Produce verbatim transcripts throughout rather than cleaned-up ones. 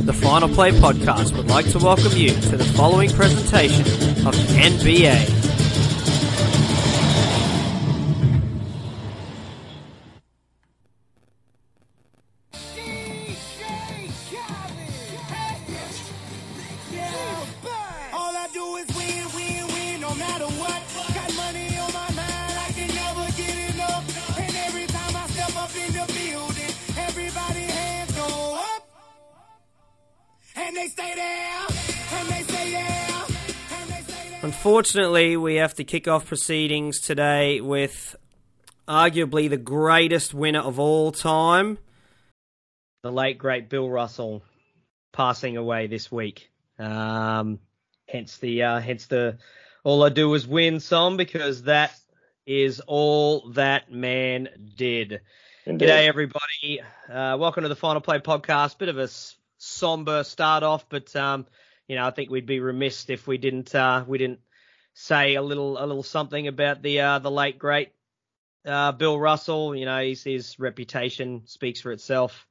The Final Play Podcast would like to welcome you to the following presentation of the N B A. Unfortunately, we have to kick off proceedings today with arguably the greatest winner of all time, the late, great Bill Russell, passing away this week. Um, hence the uh, hence the All I Do Is Win song, because that is all that man did. Indeed. G'day, everybody. Uh, welcome to the Final Play Podcast. Bit of a s- somber start off, but um, you know, I think we'd be remiss if we didn't uh, we didn't say a little a little something about the uh, the late great uh, Bill Russell. You know, his, his reputation speaks for itself.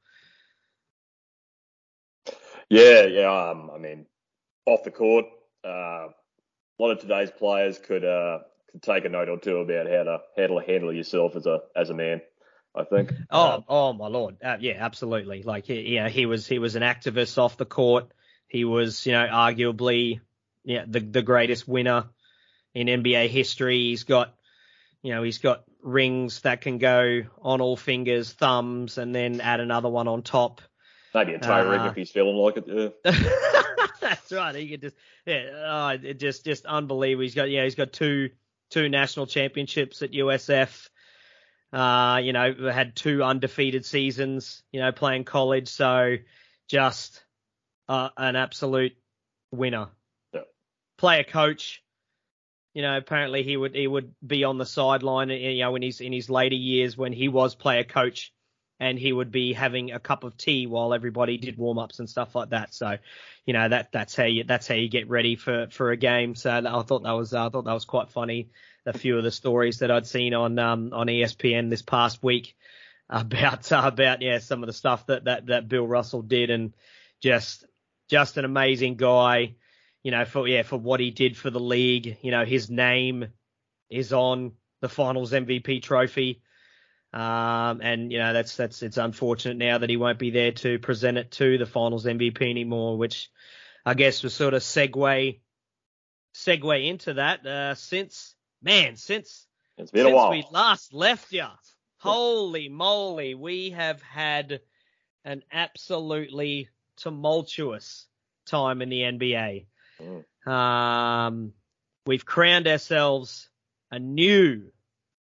Yeah, yeah. Um, I mean, off the court, uh, a lot of today's players could uh, could take a note or two about how to handle handle yourself as a as a man, I think. Oh, um, oh my lord, uh, yeah, absolutely. Like, he, you know, he was he was an activist off the court. He was, you know, arguably, yeah, the the greatest winner in N B A history. He's got, you know, he's got rings that can go on all fingers, thumbs, and then add another one on top. Maybe a toe ring uh, if he's feeling like it. Yeah. That's right. He could just, yeah, oh, it just just unbelievable. He's got, yeah, he's got two two national championships at U S F. Uh, you know, had two undefeated seasons, you know, playing college. So just uh, an absolute winner. Yeah. Player coach. You know, apparently he would he would be on the sideline, you know, in his in his later years when he was player coach, and he would be having a cup of tea while everybody did warm ups and stuff like that. So, you know, that that's how you that's how you get ready for, for a game. So I thought that was uh, I thought that was quite funny. A few of the stories that I'd seen on um on E S P N this past week about uh, about yeah some of the stuff that, that that Bill Russell did, and just just an amazing guy. You know, for yeah, for what he did for the league. You know, his name is on the Finals M V P trophy. Um, and, you know, that's, that's, it's unfortunate now that he won't be there to present it to the Finals M V P anymore, which I guess was sort of segue, segue into that, uh, since, man, since, It's been since a while. we last left you. Holy moly, we have had an absolutely tumultuous time in the N B A. Mm. Um, we've crowned ourselves a new,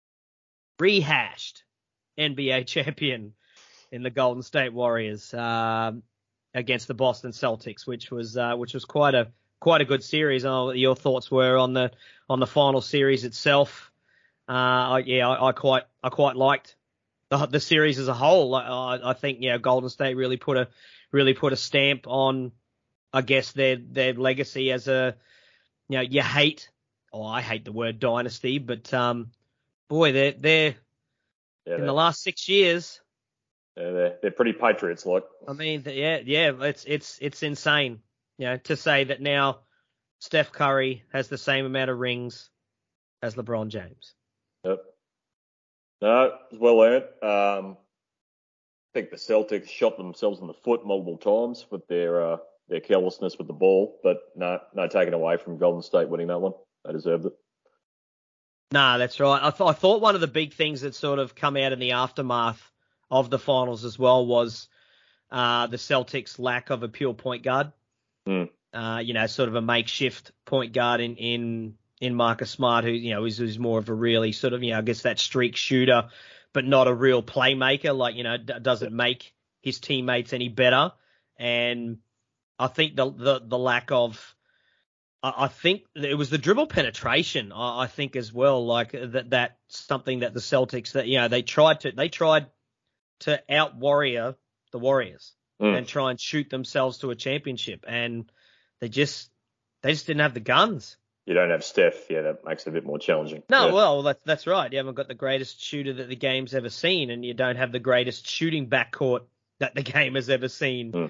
rehashed N B A champion in the Golden State Warriors um, against the Boston Celtics, which was uh, which was quite a quite a good series. I don't know what your thoughts were on the on the final series itself. Uh, I, yeah, I, I quite I quite liked the the series as a whole. I, I think yeah, Golden State really put a really put a stamp on, I guess, their their legacy as a, you know, you hate, oh, I hate the word dynasty, but um, boy, they're they're Yeah, in they're, the last six years. yeah, they're, they're pretty Patriots like. I mean, yeah, yeah, it's it's it's insane, you know, to say that now Steph Curry has the same amount of rings as LeBron James. Yep. No, it was well earned. Um, I think the Celtics shot themselves in the foot multiple times with their uh, their carelessness with the ball, but no, no taken away from Golden State winning that one. They deserved it. Nah, that's right. I, th- I thought one of the big things that sort of come out in the aftermath of the finals as well was uh, the Celtics' lack of a pure point guard. Mm. Uh, you know, sort of a makeshift point guard in in, in Marcus Smart, who, you know, is, is more of a really sort of, you know, I guess that streak shooter, but not a real playmaker. Like, you know, d- doesn't make his teammates any better. And I think the the, the lack of, I think it was the dribble penetration, I think, as well. Like that, that's something that the Celtics, that, you know, they tried to, they tried to out warrior the Warriors mm. and try and shoot themselves to a championship. And they just, they just didn't have the guns. You don't have Steph. Yeah, that makes it a bit more challenging. No, yeah. well, that's, that's right. You haven't got the greatest shooter that the game's ever seen, and you don't have the greatest shooting backcourt that the game has ever seen. Mm.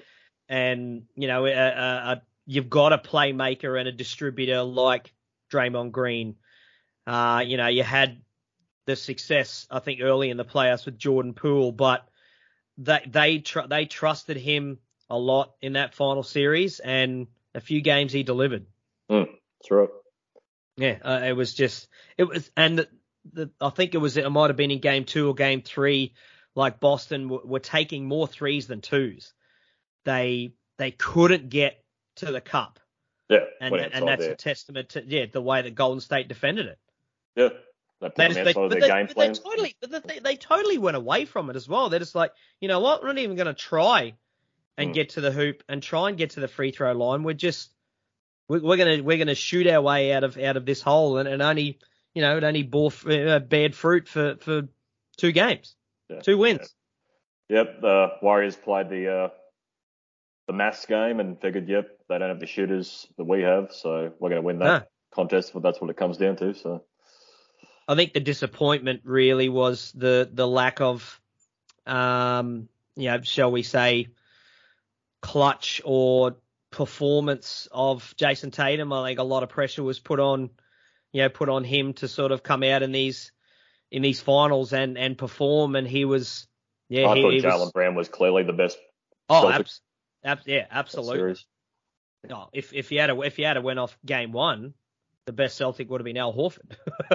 and you know, a, a, a, you've got a playmaker and a distributor like Draymond Green. Uh, you know, you had the success, I think, early in the playoffs with Jordan Poole, but they they tr- they trusted him a lot in that final series, and a few games he delivered. Mm, that's right. Yeah, uh, it was just it was, and the, the, I think it was it might have been in game two or game three, like Boston w- were taking more threes than twos. They they couldn't get to the cup. Yeah, and and that's there. a testament to yeah the way that Golden State defended it. Yeah. They put they them just, outside they, of their they, game they plan. Totally, they, they totally went away from it as well. They're just like, you know what? We're not even going to try and mm. get to the hoop and try and get to the free throw line. We're just we're, we're gonna we're gonna shoot our way out of out of this hole, and, and only you know it only bore uh, bad fruit for, for two games, yeah. two wins. Yeah. Yep, the Warriors played the uh, the maths game and figured, yep, they don't have the shooters that we have, so we're going to win that no. contest. But that's what it comes down to. So. I think the disappointment really was the the lack of, um, you know, shall we say, clutch or performance of Jason Tatum. I think a lot of pressure was put on, you know, put on him to sort of come out in these in these finals and, and perform. And he was, yeah, I he, thought he Jaylen was, Brown was clearly the best. Oh, abs, ab, yeah, absolutely. No, if if you had a, if you had a went off game one, the best Celtic would have been Al Horford.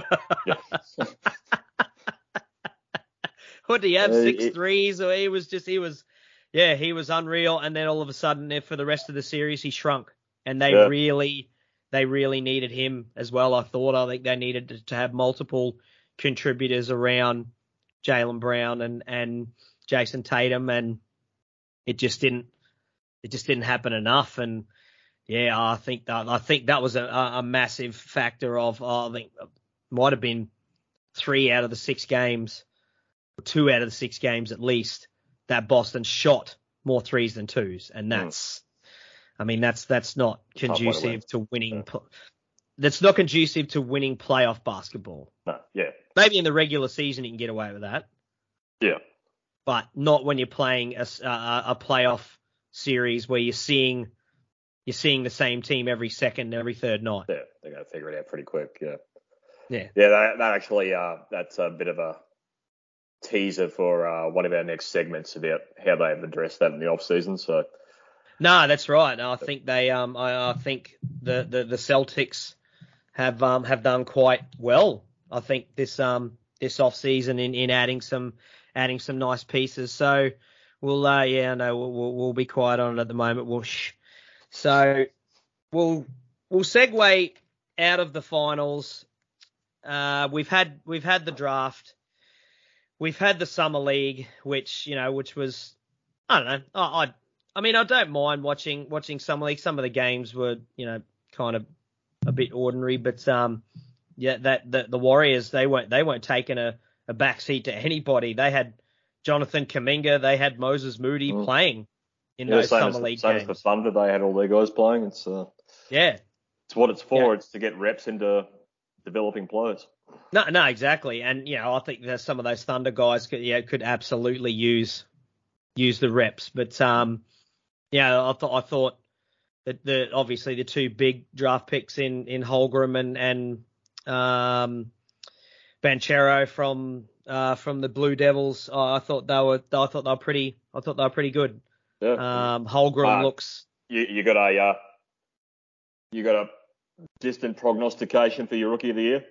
What did he have? Uh, Six it, threes? Or he was just, he was, yeah, he was unreal. And then all of a sudden, for the rest of the series, he shrunk. And they yeah. really, they really needed him as well. I thought, I think they needed to, to have multiple contributors around Jaylen Brown and, and Jason Tatum. And it just didn't, it just didn't happen enough. And, yeah, I think that I think that was a, a massive factor of uh, I think it might have been three out of the six games, two out of the six games at least, that Boston shot more threes than twos, and that's, mm. I mean, that's that's not conducive to winning. Yeah. That's not conducive to winning playoff basketball. No, yeah. Maybe in the regular season you can get away with that. Yeah. But not when you're playing a, a, a playoff series where you're seeing. You're seeing the same team every second, every third night. Yeah, they're going to figure it out pretty quick. Yeah. Yeah. Yeah, that, that actually, uh, that's a bit of a teaser for uh, one of our next segments about how they've addressed that in the off season. So. No, that's right. I think they, um, I, I think the, the, the Celtics have, um, have done quite well. I think this, um, this off season in, in adding some, adding some nice pieces. So we'll, uh, yeah, no, we'll, we'll, we'll be quiet on it at the moment. We'll, shh. So we'll we'll segue out of the finals. Uh, we've had we've had the draft. We've had the summer league, which you know, which was I don't know. I I, I mean, I don't mind watching watching summer league. Some of the games were you know kind of a bit ordinary, but um, yeah, that the, the Warriors they weren't they weren't taking a, a backseat to anybody. They had Jonathan Kuminga, they had Moses Moody mm. playing. In yeah, those same summer as, league same games. as the Thunder, they had all their guys playing. It's uh, yeah, it's what it's for. Yeah. It's to get reps into developing players. No, no, exactly. And you know, I think that some of those Thunder guys could, yeah, could absolutely use use the reps. But um, yeah, I thought I thought that the obviously the two big draft picks in in Holmgren and and um, Banchero from uh from the Blue Devils, I thought they were I thought they were pretty I thought they were pretty good. Yeah. Um, Holmgren uh, looks. You, you got a uh, you got a distant prognostication for your rookie of the year?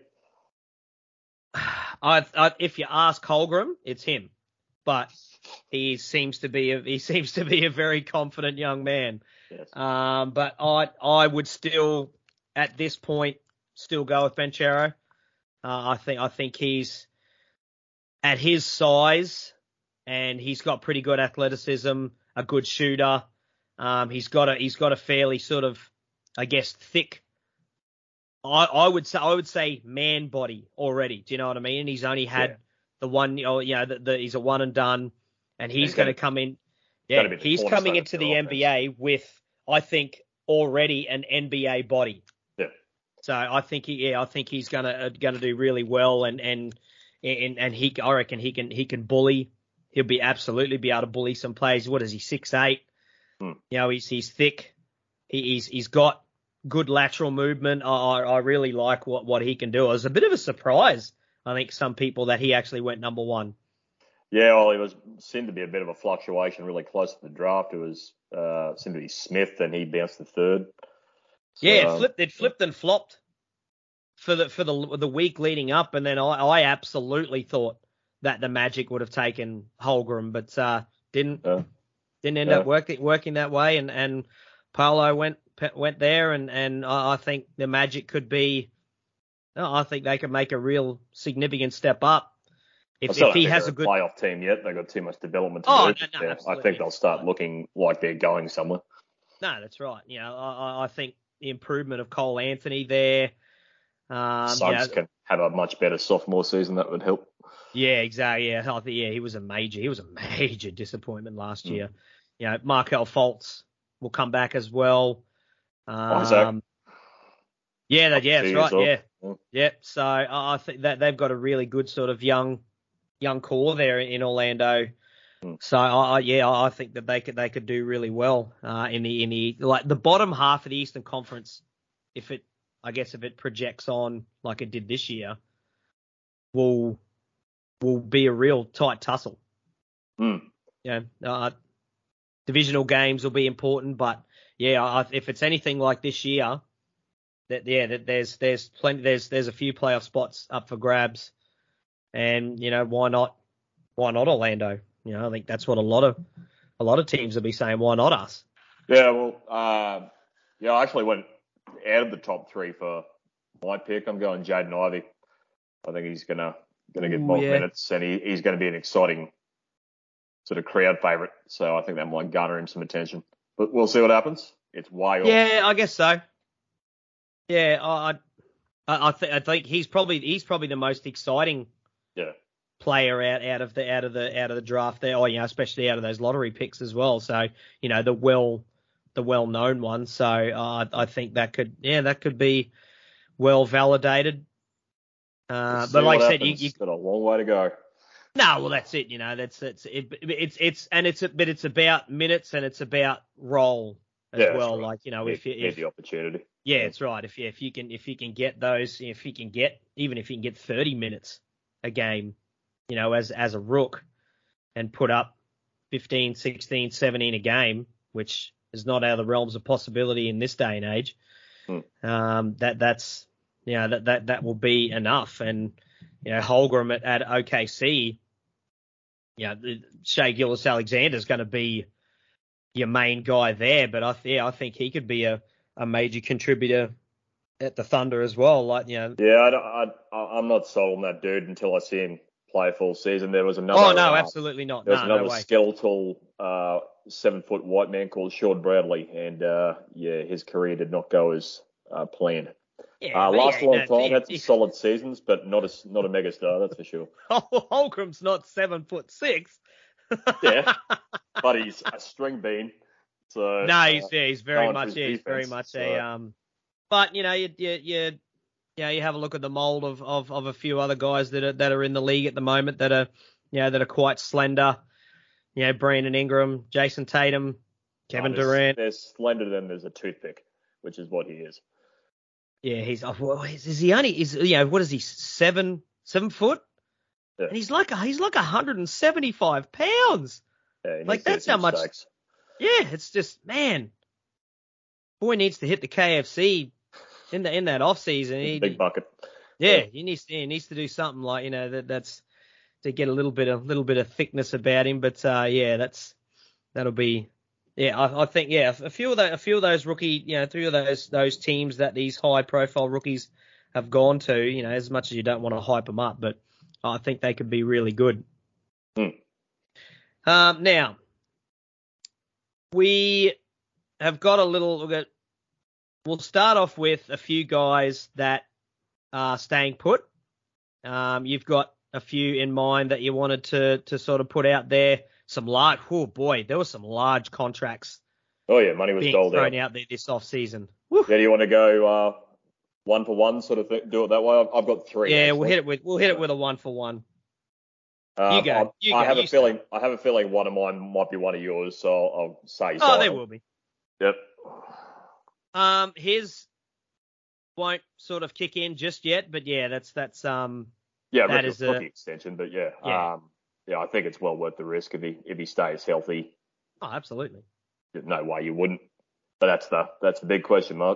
I, I, if you ask Holmgren, it's him, but he seems to be a, he seems to be a very confident young man. Yes. Um, but I I would still at this point still go with Banchero. Uh, I think I think he's at his size and he's got pretty good athleticism. A good shooter. Um, he's got a he's got a fairly sort of, I guess, thick. I, I would say I would say man body already. Do you know what I mean? And he's only had yeah. the one. You know, you know the, the, he's a one and done, and he's, he's going to come in. Yeah, he's coming into the N B A with, I think, already an N B A body. Yeah. So I think he, yeah, I think he's gonna uh, gonna do really well, and and and and he, I reckon he can he can bully. He'll be absolutely be able to bully some players. What is he, six eight? Hmm. You know, he's he's thick. He, he's he's got good lateral movement. I I really like what, what he can do. It was a bit of a surprise, I think, some people that he actually went number one. Yeah, well, it was seemed to be a bit of a fluctuation really close to the draft. It was uh, seemed to be Smith, and he bounced to third. So, Yeah, it flipped. It flipped and flopped for the for the the week leading up, and then I, I absolutely thought that the Magic would have taken Holmgren, but uh, didn't yeah. didn't end Yeah. up working working that way, and and Paolo went went there, and and I think the Magic could be. I think they could make a real significant step up. I If, still if don't he think has they're a good playoff team yet. They've got too much development to Oh, do. no, no, Yeah, I absolutely. think they'll start looking like they're going somewhere. No, that's right. You know, I, I think the improvement of Cole Anthony there. Um, Suggs you know, can have a much better sophomore season. That would help. yeah, exactly. Yeah, I think, yeah, he was a major, he was a major disappointment last Mm. year. You know, Markel Fultz will come back as well. Isaac. Um, yeah, that, yeah, that's Two right. years Yeah, old. yeah. So I I think that they've got a really good sort of young, young core there in Orlando. Mm. So I, I yeah, I think that they could they could do really well uh, in the in the like the bottom half of the Eastern Conference. If it, I guess, if it projects on like it did this year, will will be a real tight tussle. Mm. Yeah, uh, divisional games will be important, but yeah, I, if it's anything like this year, that yeah, that there's there's plenty there's there's a few playoff spots up for grabs, and you know why not why not Orlando? You know, I think that's what a lot of a lot of teams will be saying. Why not us? Yeah, well, uh, yeah, I actually went out of the top three for my pick. I'm going Jaden Ivey. I think he's gonna gonna get Ooh, more yeah. minutes, and he, he's going to be an exciting sort of crowd favourite. So I think that might garner him some attention. But we'll see what happens. It's way off. Yeah, I guess so. Yeah, I I, I, th- I think he's probably he's probably the most exciting Yeah. player out, out of the out of the out of the draft there, or you know, especially out of those lottery picks as well. So you know the well the well known one. So uh, I think that could yeah that could be well validated. Uh, See but like what I said, you, happens. you Got a long way to go. no, well that's it. You know that's that's it, it's it's and it's but it's about minutes and it's about role as Yeah, that's well. right. Like you know Need, if you need if the opportunity. yeah, it's right. If you, if you can if you can get those if you can get even if you can get thirty minutes a game, you know, as as a rook and put up fifteen, sixteen, seventeen a game, which is not out of the realms of possibility in this day and age. Hmm. Um, that that's you know that that that will be enough. And you know, Holmgren at, at O K C, you know, Shea Gilgeous-Alexander is going to be your main guy there, but I yeah, I think he could be a, a major contributor at the Thunder as well. Like you know, Yeah, I, don't- I, I, I'm not sold on that dude until I see him play a full season. There was another. oh no, uh, absolutely not. There was No, another no way. skeletal uh, seven-foot white man called Sean Bradley, and uh, yeah, his career did not go as uh, planned. Yeah, Uh, but last yeah, a long no, time, he- had some he- solid seasons, but not a not a megastar, that's for sure. Holmgren's not seven foot six. Yeah, but he's a string bean. So No, he's uh, yeah, he's very going for much his yeah, he's very defense, much so- a um. But you know, you you you you know, you have a look at the mold of, of, of a few other guys that are that are in the league at the moment that are you know that are quite slender. You know, Brandon Ingram, Jason Tatum, Kevin Oh, there's- Durant. They're slender than there's a toothpick, which is what he is. Yeah, he's oh, well, is, is he only is you know what is he seven seven foot? Yeah. And he's like a, he's like one hundred seventy-five pounds. Yeah, he Like, needs to hit that's how some much- stakes. Yeah, it's just man, boy needs to hit the K F C in the in that off season. He, Big bucket. yeah, Yeah. he needs to, he needs to do something like you know that that's to get a little bit of little bit of thickness about him. But uh, yeah, that's that'll be yeah. I, I think yeah, a few of those a few of those rookie you know three of those those teams that these high profile rookies have gone to. You know, as much as you don't want to hype them up, but I think they could be really good. Hmm. Um, now we have got a little. We'll, get, we'll start off with a few guys that are staying put. Um, you've got a few in mind that you wanted to to sort of put out there. Some large, oh boy, there were some large contracts Oh yeah, money was being doled thrown out. out there this off season. Yeah, do you want to go uh, one for one, sort of thing, do it that way? I've, I've got three. Yeah, actually. we'll hit it with we'll hit it with a one for one. Um, You go. I, You I go. have You a start. feeling. I have a feeling one of mine might be one of yours, so I'll, I'll say. Oh, Simon. there will be. Yep. Um, his won't sort of kick in just yet, but yeah, that's that's um. Yeah, that rookie, is a rookie extension, but yeah, yeah. um, yeah, I think it's well worth the risk if he if he stays healthy. Oh, absolutely. There's no way you wouldn't. But that's the that's the big question mark.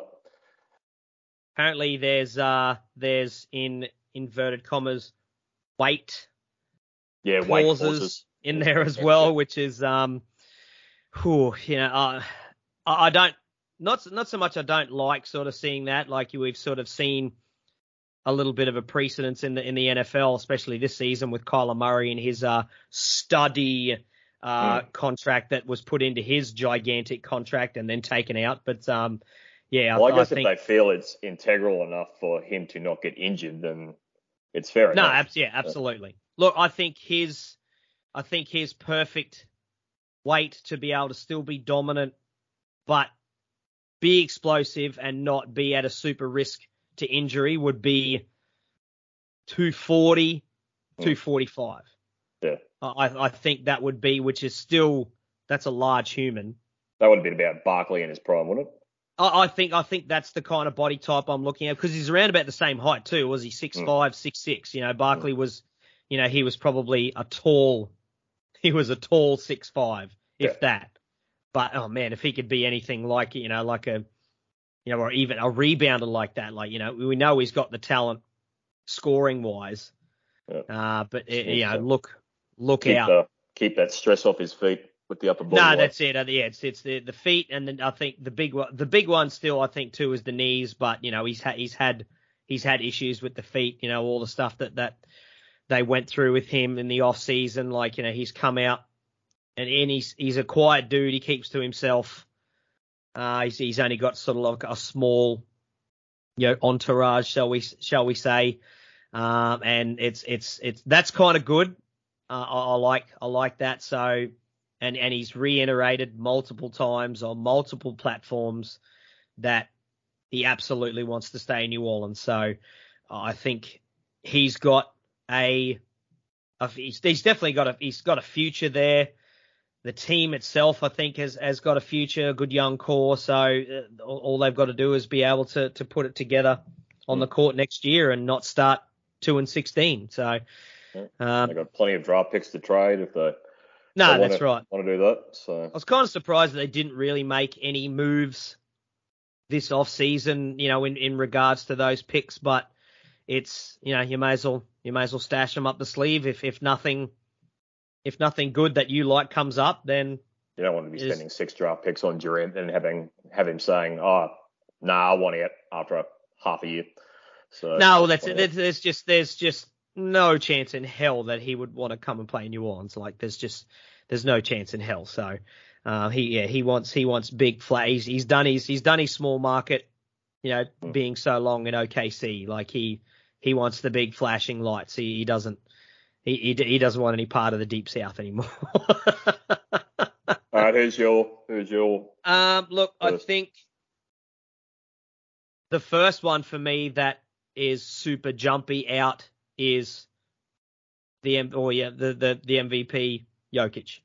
Apparently, there's uh there's in inverted commas weight Yeah, weight clauses clauses in there as well, which is um, whew, you know, uh, I, I don't not not so much I don't like sort of seeing that. Like we've sort of seen a little bit of a precedence in the in the N F L, especially this season with Kyler Murray and his uh study uh mm. contract that was put into his gigantic contract and then taken out. But um, yeah, well, I, I, guess I if think they feel it's integral enough for him to not get injured, then it's fair no, enough. Abs- yeah, absolutely. Look, I think his I think his perfect weight to be able to still be dominant, but be explosive and not be at a super risk to injury would be two forty, mm. two forty-five. Yeah. I, I think that would be, which is still, that's a large human. That would have been about Barkley in his prime, wouldn't it? I, I think I think that's the kind of body type I'm looking at because he's around about the same height too. Was he six mm. five, six six? You know, Barkley mm. was, you know, he was probably a tall, he was a tall six five, if yeah. that. But oh man, if he could be anything like, you know, like a, you know, or even a rebounder like that, like, you know, we know he's got the talent scoring wise. Yeah. Uh, but it, you know, look, look keep out. The, keep that stress off his feet with the upper body. No, line. that's it. Yeah, it's it's the, the feet, and then I think the big one, the big one still, I think too, is the knees. But you know, he's had he's had he's had issues with the feet. You know, all the stuff that that they went through with him in the off season. Like, you know, he's come out and, and he's he's a quiet dude. He keeps to himself. Uh, he's he's only got sort of like a small, you know, entourage, shall we shall we say? Um, and it's it's it's that's kind of good. Uh, I, I like I like that. So, and and he's reiterated multiple times on multiple platforms that he absolutely wants to stay in New Orleans. So, I think he's got a, a he's, he's definitely got a he's got a future there. The team itself, I think, has has got a future, a good young core. So uh, all, all they've got to do is be able to to put it together on the court next year and not start two and sixteen. So um, they've got plenty of draft picks to trade if they. No, they that's wanna, right. Want to do that? So I was kind of surprised that they didn't really make any moves this off season, you know, in, in regards to those picks. But it's, you know, you may as well you may as well stash them up the sleeve if if nothing. If nothing good that you like comes up, then you don't want to be spending six draft picks on Durant and having have him saying, "Oh, no, nah, I want out after a half a year." So no, well, that's it. There's just there's just no chance in hell that he would want to come and play in New Orleans. Like there's just there's no chance in hell. So uh, he yeah he wants he wants big flat. He's, he's done his he's done his small market, you know, mm. being so long in O K C. Like he he wants the big flashing lights. He he doesn't. He, he he doesn't want any part of the Deep South anymore. All right, who's your who's your? Um, look, first? I think the first one for me that is super jumpy out is the M or yeah the the the M V P Jokic.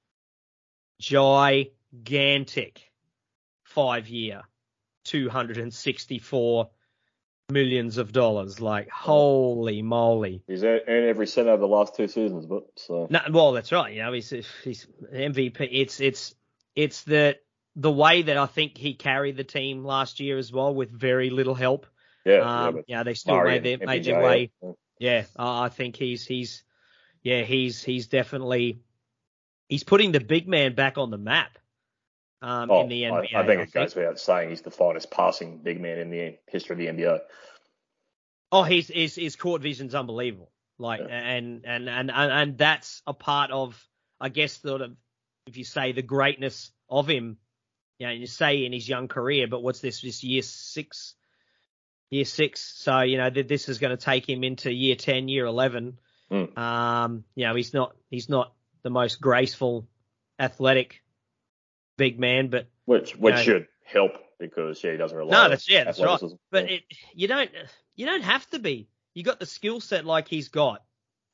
Gigantic five year, two hundred sixty-four millions of dollars. Like, holy moly. He's earned every cent over the last two seasons, but so. No, well, that's right. You know, he's, he's M V P. It's, it's, it's the, the way that I think he carried the team last year as well with very little help. Yeah. Um, yeah, yeah they still Murray made their, made M P J, their way. Yeah. yeah uh, I think he's, he's, yeah, he's, he's definitely, he's putting the big man back on the map. Um, oh, in the N B A. I, I think I it think. goes without saying he's the finest passing big man in the history of the N B A. Oh, his his, his court vision's unbelievable. Like, yeah. and, and and and and that's a part of, I guess, sort of, if you say the greatness of him, you know, you say in his young career, but what's this? This year six, year six. So you know, th- this is going to take him into year ten, year eleven. Mm. Um, you know, he's not he's not the most graceful, athletic big man, but which which you know, should help because yeah, he doesn't rely. No, on that's yeah, that's right. But yeah. it you don't you don't have to be. You got the skill set like he's got. Yeah.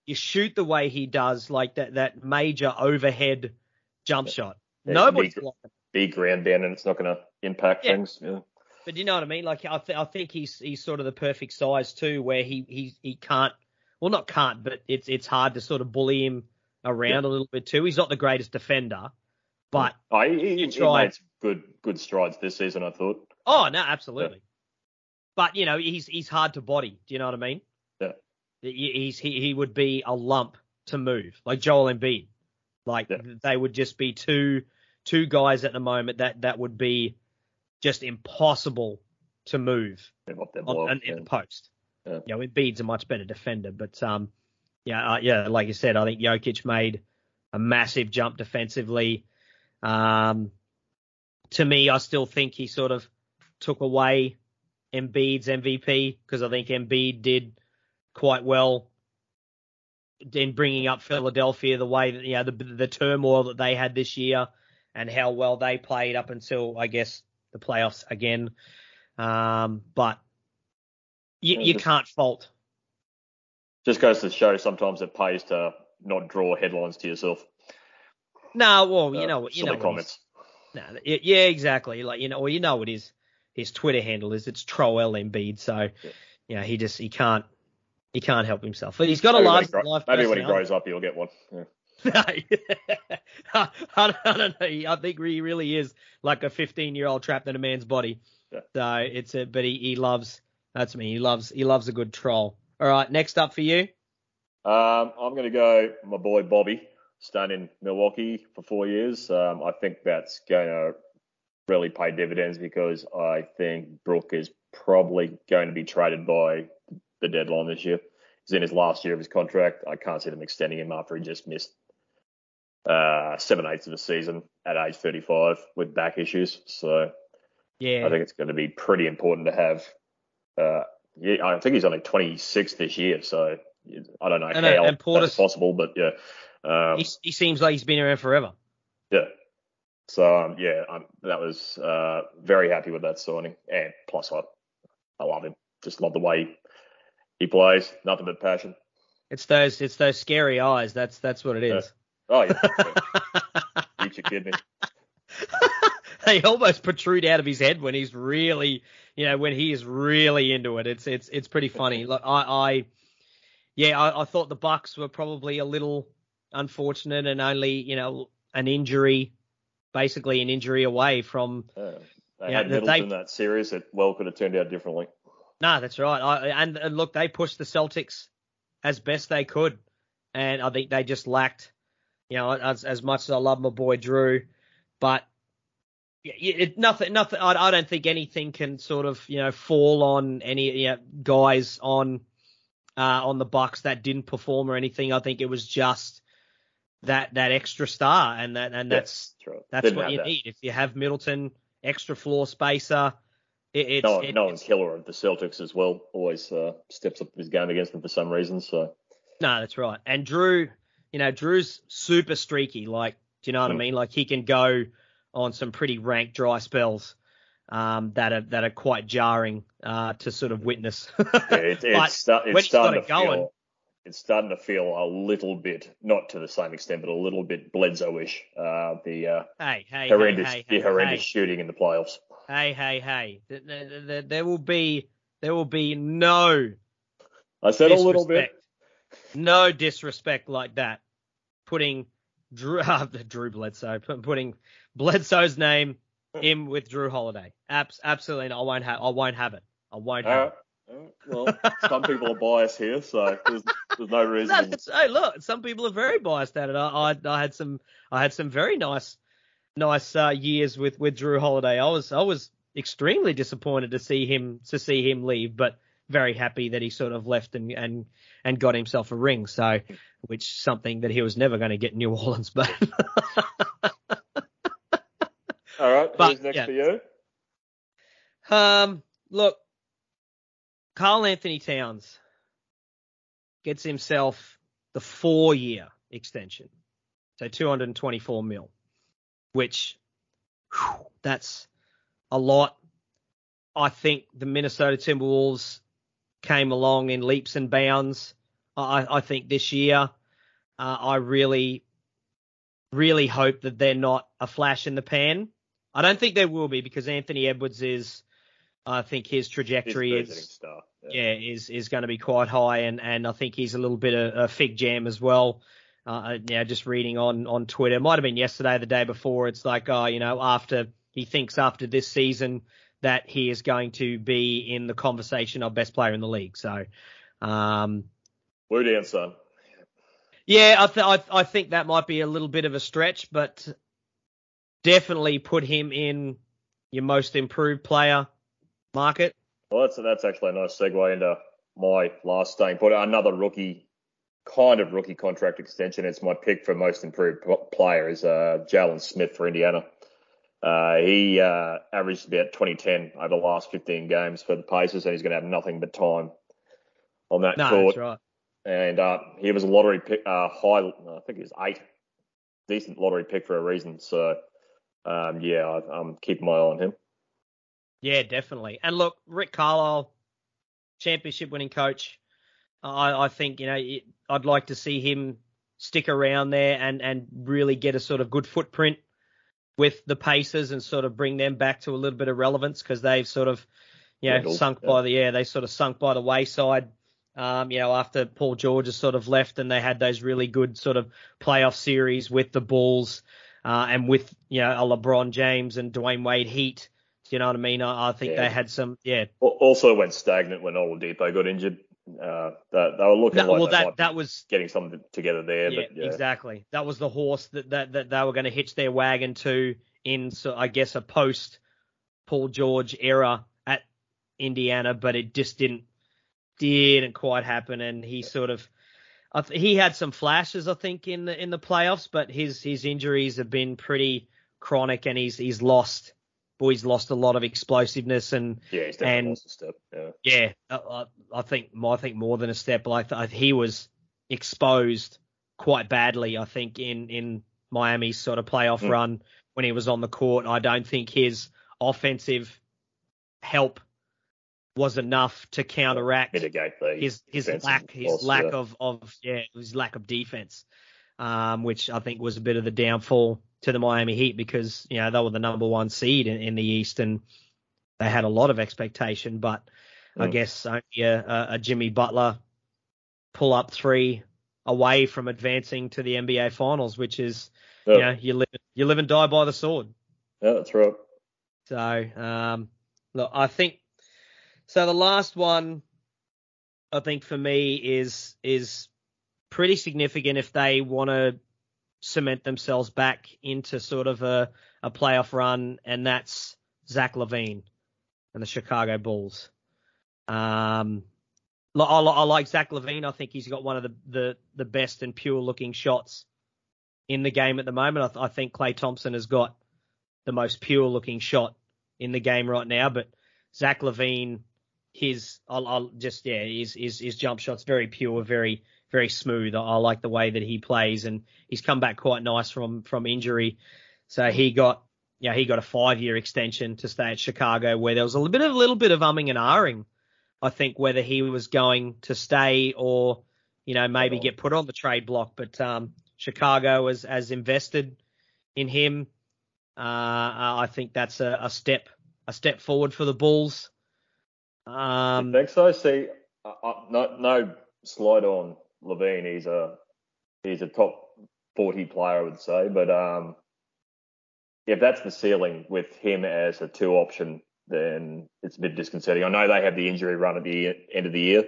you shoot the way he does, like that that major overhead jump yeah. shot. Yeah, Nobody's big, blocking. big ground down, and it's not going to impact Yeah. things. Yeah. But you know what I mean? Like I, th- I think he's he's sort of the perfect size too, where he he he can't, well not can't, but it's it's hard to sort of bully him around Yeah. a little bit too. He's not the greatest defender, but oh, he, he, he try... made some good good strides this season, I thought. Oh no, absolutely. Yeah. But you know he's he's hard to body. Do you know what I mean? Yeah. He's he he would be a lump to move, like Joel Embiid. Like yeah. they would just be two two guys at the moment that that would be just impossible to move on, on, in the post. Yeah. You know, Embiid's a much better defender, but um, yeah, uh, yeah, like you said, I think Jokic made a massive jump defensively. Um, to me, I still think he sort of took away Embiid's M V P because I think Embiid did quite well in bringing up Philadelphia the way that, you know, the, the turmoil that they had this year and how well they played up until, I guess, the playoffs again. Um, but you, you can't fault. Just goes to show sometimes it pays to not draw headlines to yourself. No, well, you uh, know, you silly know, comments. No, yeah, exactly. Like, you know, well, you know what his his Twitter handle is. It's Troel Embiid. So, yeah. you know, he just he can't he can't help himself. But he's got maybe a large when life. Maybe when he grows up, he'll get one. Yeah. I, I don't know. I think he really is like a fifteen-year-old trapped in a man's body. Yeah. So it's a, but he, he loves. That's me. He loves he loves a good troll. All right, next up for you. Um, I'm going to go my boy Bobby, staying in Milwaukee for four years. Um, I think that's going to really pay dividends because I think Brook is probably going to be traded by the deadline this year. He's in his last year of his contract. I can't see them extending him after he just missed uh, seven eighths of the season at age thirty-five with back issues. So yeah, I think it's going to be pretty important to have. Uh, yeah, I think he's only twenty-six this year, so I don't know and, how and Portis, that's possible, but yeah, um, he, he seems like he's been around forever. Yeah. So um, yeah, I'm, that was uh, very happy with that signing, and plus I, I love him. Just love the way he plays. Nothing but passion. It's those it's those scary eyes. That's that's what it is. Yeah. Oh yeah. Eat your kidney. They almost protrude out of his head when he's really, you know, when he is really into it. It's it's it's pretty funny. Look, I, I yeah, I, I thought the Bucks were probably a little unfortunate and only, you know, an injury, basically an injury away from. Yeah. They you know, had Middleton they, that series. It well could have turned out differently. No, nah, that's right. I, and, and look, they pushed the Celtics as best they could, and I think they just lacked, you know, as as much as I love my boy Drew, but. It, nothing, nothing. I, I don't think anything can sort of, you know, fall on any you know, guys on uh, on the Bucks that didn't perform or anything. I think it was just that that extra star, and that and that's yeah, that's, right. that's what you that. need. If you have Middleton, extra floor spacer, it, it's no, it, Nolan it's, Killer of the Celtics as well. Always uh, steps up his game against them for some reason. So no, that's right. And Drew, you know, Drew's super streaky. Like, do you know what mm. I mean? Like he can go on some pretty rank dry spells um, that are that are quite jarring uh, to sort of witness. yeah, it, it's, sta- it's starting to going, feel it's starting to feel a little bit, not to the same extent, but a little bit Bledsoe-ish. Uh, the uh, hey, hey, horrendous, hey, hey, the horrendous hey. shooting in the playoffs. Hey, hey, hey! There, there, there will be there will be no. I said disrespect. a little bit. No disrespect like that. Putting Drew, uh, Drew Bledsoe, putting Bledsoe's name in with Drew Holiday. Abs- absolutely, no, I won't have. I won't have it. I won't have uh, it. Well, some people are biased here, so there's, there's no reason. No, hey, look, some people are very biased at it. I, I, I had some, I had some very nice, nice uh, years with, with Drew Holiday. I was, I was extremely disappointed to see him to see him leave, but very happy that he sort of left and and and got himself a ring. So, which something that he was never going to get in New Orleans, but. All right, but, who's next yeah. for you? Um, look, Karl Anthony Towns gets himself the four-year extension, so two hundred twenty-four mil, which whew, that's a lot. I think the Minnesota Timberwolves came along in leaps and bounds. I, I think this year, uh, I really, really hope that they're not a flash in the pan. I don't think they will be because Anthony Edwards is, I think his trajectory He's a visiting is, star. Yeah. yeah, is is going to be quite high, and, and I think he's a little bit of a fig jam as well. Uh, yeah, just reading on on Twitter, it might have been yesterday, or the day before. It's like, oh, you know, after he thinks after this season that he is going to be in the conversation of best player in the league. So, um, Blue down, son. Yeah, I, th- I I think that might be a little bit of a stretch, but definitely put him in your most improved player market. Well, that's that's actually a nice segue into my last staying put. Another rookie, kind of rookie contract extension. It's my pick for most improved player is uh, Jalen Smith for Indiana. Uh, he uh, averaged about twenty ten over the last fifteen games for the Pacers, and he's going to have nothing but time on that No, court. that's right. And uh, he was a lottery pick, uh, high, I think he was eight, decent lottery pick for a reason. So, um, yeah, I, I'm keeping my eye on him. Yeah, definitely. And look, Rick Carlisle, championship winning coach. I, I think, you know, it, I'd like to see him stick around there and, and really get a sort of good footprint with the Pacers and sort of bring them back to a little bit of relevance because they've sort of, you know, Dwindled, sunk yeah. by the, yeah, they sort of sunk by the wayside. Um, you know, after Paul George has sort of left and they had those really good sort of playoff series with the Bulls uh, and with, you know, a LeBron James and Dwayne Wade Heat. Do you know what I mean? I, I think Yeah. they had some, yeah. Also went stagnant when Oladipo got injured. Uh, they, they were looking That, like well, they that, might that be was, getting something together there. yeah, but yeah, exactly. That was the horse that, that, that they were going to hitch their wagon to in, so I guess, a post Paul George era at Indiana, but it just didn't, didn't quite happen. And he sort of, I th- he had some flashes, I think, in the in the playoffs, but his his injuries have been pretty chronic, and he's he's lost, boy, he's lost a lot of explosiveness, and yeah, he's definitely and lost a step. Yeah, yeah, I, I think I think more than a step. Like I, he was exposed quite badly, I think, in in Miami's sort of playoff Mm. run when he was on the court. I don't think his offensive help was enough to counteract mitigate the his his defensive lack his loss, lack yeah. of of yeah his lack of defense, um, which I think was a bit of the downfall to the Miami Heat because you know they were the number one seed in, in the East and they had a lot of expectation, but I Mm. guess only a, a Jimmy Butler pull up three away from advancing to the N B A Finals, which is Yeah. you know you live you live and die by the sword. Yeah, that's right. So um, look, I think. So the last one, I think for me is is pretty significant if they want to cement themselves back into sort of a, a playoff run, and that's Zach LaVine and the Chicago Bulls. Um, I, I like Zach LaVine. I think he's got one of the, the, the best and pure looking shots in the game at the moment. I, I think Klay Thompson has got the most pure looking shot in the game right now, but Zach LaVine, his, I'll, I'll just, yeah, his, his, his jump shot's very pure, very, very smooth. I, I like the way that he plays, and he's come back quite nice from, from injury. So he got, yeah, he got a five year extension to stay at Chicago, where there was a little bit of, a little bit of umming and ahhing, I think, whether he was going to stay or, you know, maybe get put on the trade block. But, um, Chicago has, has invested in him. Uh, I think that's a, a step, a step forward for the Bulls. Um, I think so. See, uh, uh, no, no slide on Levine. He's a he's a top forty player, I would say. But um, if that's the ceiling with him as a two option, then it's a bit disconcerting. I know they have the injury run at the end of the year.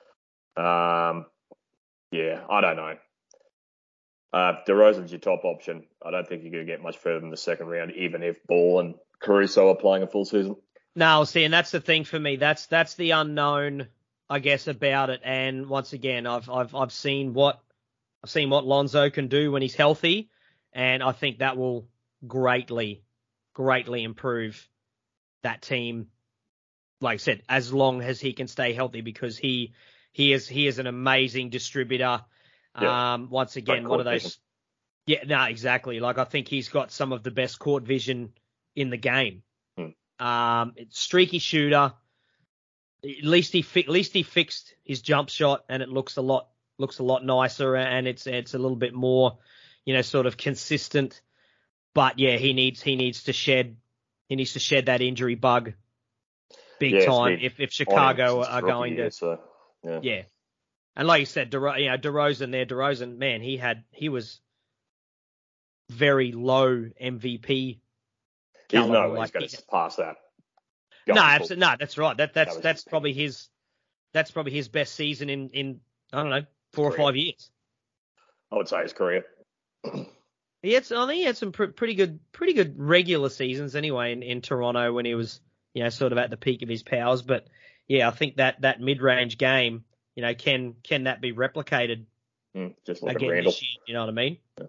Um, yeah, I don't know. Uh, if DeRozan's your top option, I don't think you're going to get much further than the second round, even if Ball and Caruso are playing a full season. No, see, and that's the thing for me. That's that's the unknown, I guess, about it. And once again, I've I've I've seen what I've seen what Lonzo can do when he's healthy, and I think that will greatly, greatly improve that team. Like I said, as long as he can stay healthy, because he he is he is an amazing distributor. Yeah. Um, once again, one of those. Vision. Yeah, no, exactly. Like I think he's got some of the best court vision in the game. Um, streaky shooter. At least he fi- at least he fixed his jump shot, and it looks a lot looks a lot nicer, and it's it's a little bit more, you know, sort of consistent. But yeah, he needs he needs to shed he needs to shed that injury bug big yeah, time if if Chicago are going year, to. So, yeah. yeah. And like you said, De, you know, DeRozan there, DeRozan, man, he had he was very low M V P. He's caliber, no way like he's going he, to pass that. No, absolutely, no, that's right. That that's that that's probably his that's probably his best season in in I don't know four career. or five years. I would say his career. He had, I think he had some pr- pretty good, pretty good regular seasons anyway in, in Toronto when he was, you know, sort of at the peak of his powers. But yeah, I think that, that mid-range game, you know, can can that be replicated mm, just like again a Randall? this year? You know what I mean? Yeah.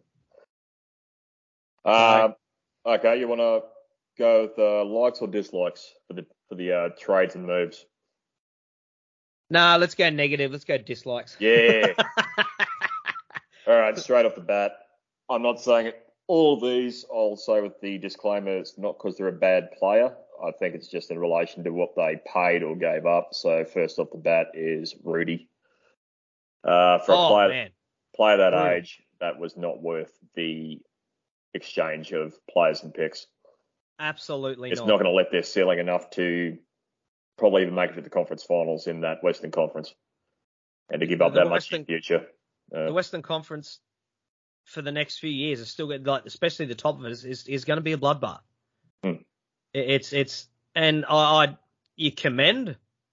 Uh, okay, you want to go with uh, likes or dislikes for the for the uh, trades and moves? Nah, let's go negative. Let's go dislikes. Yeah. All right, straight off the bat. I'm not saying it. All of these, I'll say with the disclaimer, it's not because they're a bad player. I think it's just in relation to what they paid or gave up. So first off the bat is Rudy. Uh, for oh, a player, man. player that Rudy. age, that was not worth the exchange of players and picks. Absolutely it's not. not going to lift their ceiling enough to probably even make it to the conference finals in that Western Conference, and to give up The that Western- much in the future. Uh, The Western Conference for the next few years is still going like, especially the top of it is is, is going to be a bloodbath. Hmm. It, it's it's and I, I you commend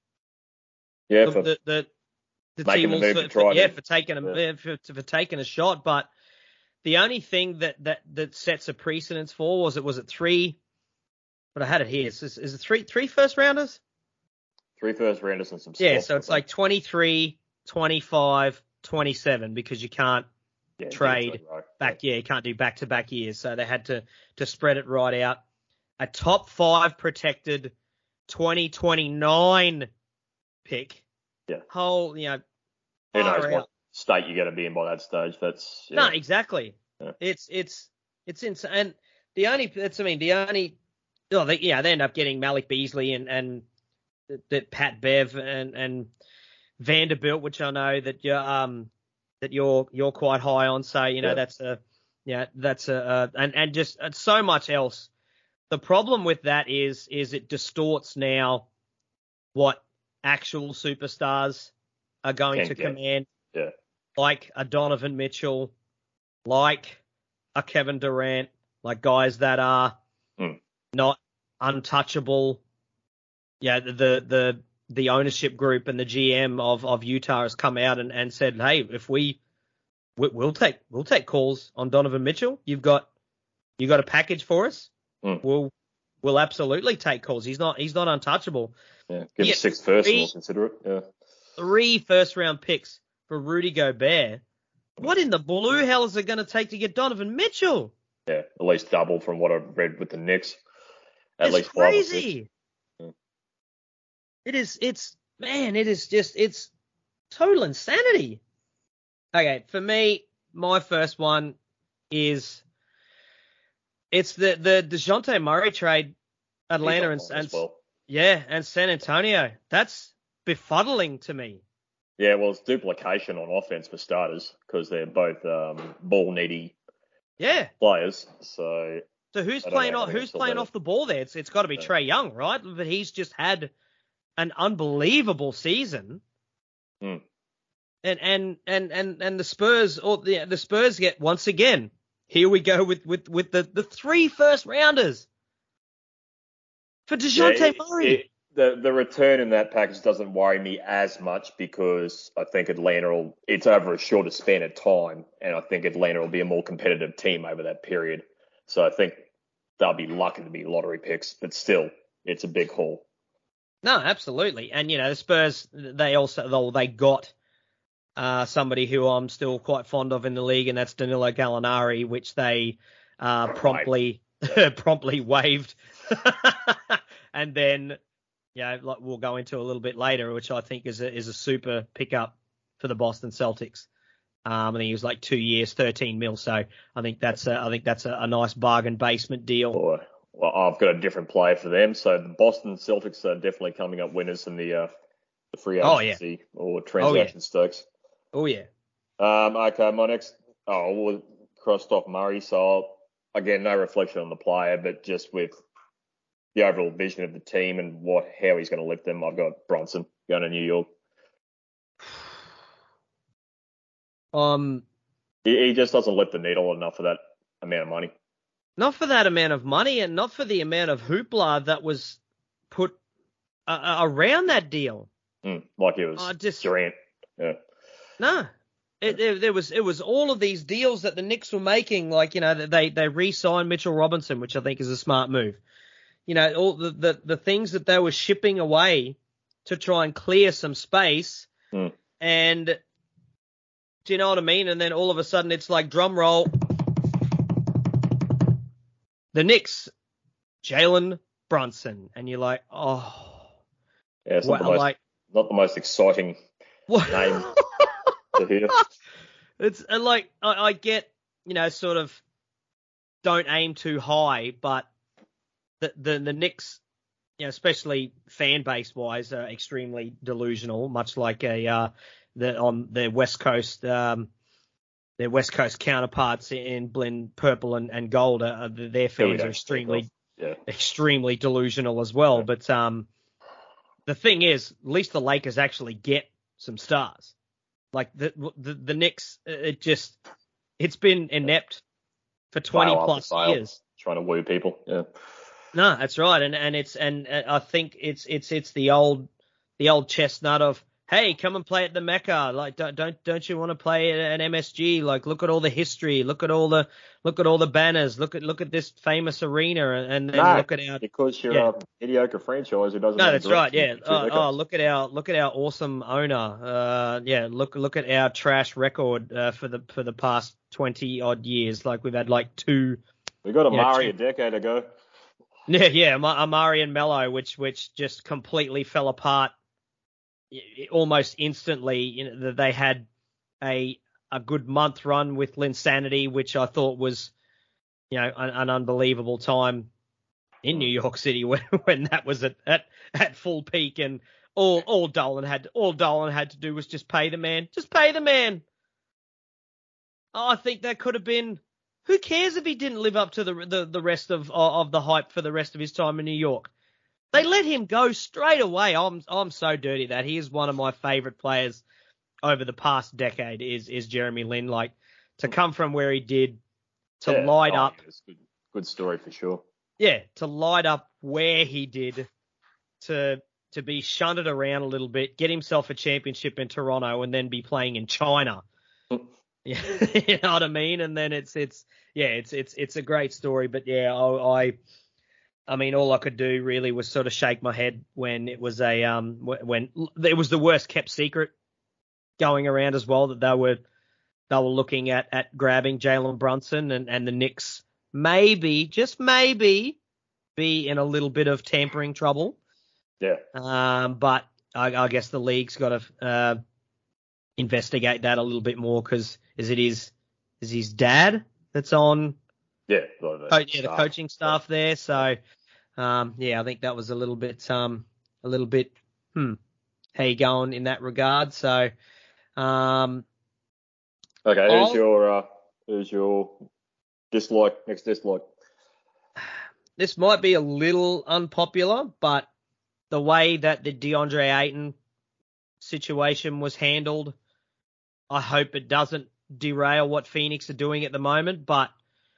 yeah, the for the, the, the making team the move for, to try for, yeah to- for taking a yeah. for, for taking a shot, but the only thing that, that, that sets a precedence for was it was it three, but I had it here. Is, is it three three first rounders? three first rounders and some Yeah, swaps, so it's I think. like twenty-three, twenty-five, twenty-seven because you can't Yeah, trade right. back. Yeah, you can't do back to back years, so they had to to spread it right out. A top five protected twenty twenty-nine pick. Yeah. Whole, you know, Who far knows what out. state you're going to be in by that stage? That's yeah. No, exactly. Yeah. It's it's it's insane. And the only that's I mean the only oh they, yeah they end up getting Malik Beasley and and that Pat Bev and and Vanderbilt, which I know that you um that you're you're quite high on. So you know Yeah. that's a yeah that's a uh, and and just uh, so much else. The problem with that is is it distorts now what actual superstars are going Can to get. command. Yeah. Like a Donovan Mitchell, like a Kevin Durant, like guys that are Hmm. not untouchable. Yeah, the, the the the ownership group and the G M of, of Utah has come out and, and said, hey, if we, we we'll take we'll take calls on Donovan Mitchell. You've got you got a package for us. Hmm. We'll we'll absolutely take calls. He's not he's not untouchable. Yeah. Give Yeah, us six first and three- we'll consider it. Yeah. Three first round picks for Rudy Gobert. What in the blue hell is it going to take to get Donovan Mitchell? Yeah. At least double from what I've read with the Knicks. At It's least five or six. crazy. Yeah. It is. It's man. It is just. It's total insanity. Okay, for me, my first one is it's the the DeJounte Murray trade, Atlanta and, He's on and as well. yeah, and San Antonio. That's befuddling to me. Yeah, well, it's duplication on offense for starters because they're both um, ball needy Yeah. players. So So who's I don't playing know off? how they're Who's still playing better. off the ball there? It's it's got to be Yeah. Trae Young, right? But he's just had an unbelievable season. Hmm. And and and and and the Spurs, or the the Spurs get once again. Here we go with with with the the three first rounders for DeJounte Yeah, it- Murray. it- the the return in that package doesn't worry me as much because I think Atlanta will. It's over a shorter span of time, and I think Atlanta will be a more competitive team over that period. So I think they'll be lucky to be lottery picks, but still, it's a big haul. No, absolutely. And you know the Spurs, they also though they got uh, somebody who I'm still quite fond of in the league, and that's Danilo Gallinari, which they uh, promptly promptly waived, and then. Yeah, like we'll go into a little bit later, which I think is a, is a super pickup for the Boston Celtics. Um, I think he was like two years, thirteen mil. So I think that's a, I think that's a, a nice bargain basement deal. Or, well, I've got a different player for them. So the Boston Celtics are definitely coming up winners in the uh, the free Oh, yeah. agency or transaction stakes. Oh yeah, Um, okay, my next, oh, we'll crossed off Murray. So again, no reflection on the player, but just with the overall vision of the team and what how he's going to lift them, I've got Bronson going to New York. Um, he, he just doesn't lift the needle enough for that amount of money. Not for that amount of money, and not for the amount of hoopla that was put uh, around that deal. Mm, like it was uh, just, Durant. Yeah. No. It, it, there was it was all of these deals that the Knicks were making, like, you know, they they re-signed Mitchell Robinson, which I think is a smart move. You know, all the, the, the things that they were shipping away to try and clear some space. Mm. And do you know what I mean? And then all of a sudden it's like drum roll. The Knicks, Jalen Brunson, and you're like, oh, yeah, it's well, not, the most, like, not the most exciting what? name to hear. It's like, I, I get, you know, sort of don't aim too high, but the the, the Knicks, you know, especially fan base wise, are extremely delusional, much like a uh, the on their West Coast. Um, Their West Coast counterparts in blend purple and, and gold, uh, their fans are extremely, yeah. extremely delusional as well. Yeah. But um, the thing is, at least the Lakers actually get some stars. Like the the, the Knicks, it just it's been inept for twenty Fail plus fail, years, trying to woo people. Yeah. No, that's right, and and it's and I think it's it's it's the old the old chestnut of, hey, come and play at the Mecca. Like, don't don't don't you want to play at an M S G? Like, look at all the history. Look at all the look at all the banners. Look at look at this famous arena, and then no, look at our because you're yeah. a mediocre franchise who doesn't. No, that's right. direction. Yeah. Oh, oh, look at our look at our awesome owner. Uh, yeah. Look look at our trash record uh, for the for the past twenty odd years. Like, we've had like two. We got Amari you know, two, a decade ago. Yeah, yeah. Amari and Melo, which which just completely fell apart almost instantly. You know, they had a a good month run with Linsanity, which I thought was, you know, an, an unbelievable time in New York City when, when that was at, at at full peak, and all all Dolan had all Dolan had to do was just pay the man, just pay the man. Oh, I think that could have been. Who cares if he didn't live up to the the, the rest of of the hype for the rest of his time in New York? They let him go straight away. I'm I'm so dirty that he is one of my favorite players over the past decade. Is is Jeremy Lin, like, to come from where he did to yeah, light oh, up? It's good, good story for sure. Yeah, to light up where he did, to to be shunted around a little bit, get himself a championship in Toronto, and then be playing in China. Yeah, you know what I mean? And then it's it's yeah, it's it's it's a great story. But yeah, I, I I mean, all I could do really was sort of shake my head when it was a um when it was the worst kept secret going around as well, that they were they were looking at at grabbing Jalen Brunson, and and the Knicks maybe, just maybe, be in a little bit of tampering trouble. Yeah. Um, but I, I guess the league's got to uh, investigate that a little bit more, because is it his is his dad that's on? Yeah, co- yeah, the coaching staff there. So, um, yeah, I think that was a little bit, um, a little bit, hmm, how you going in that regard? So, um, okay, who's I'll, your uh, who's your dislike? Next dislike. This might be a little unpopular, but the way that the DeAndre Ayton situation was handled, I hope it doesn't derail what Phoenix are doing at the moment. But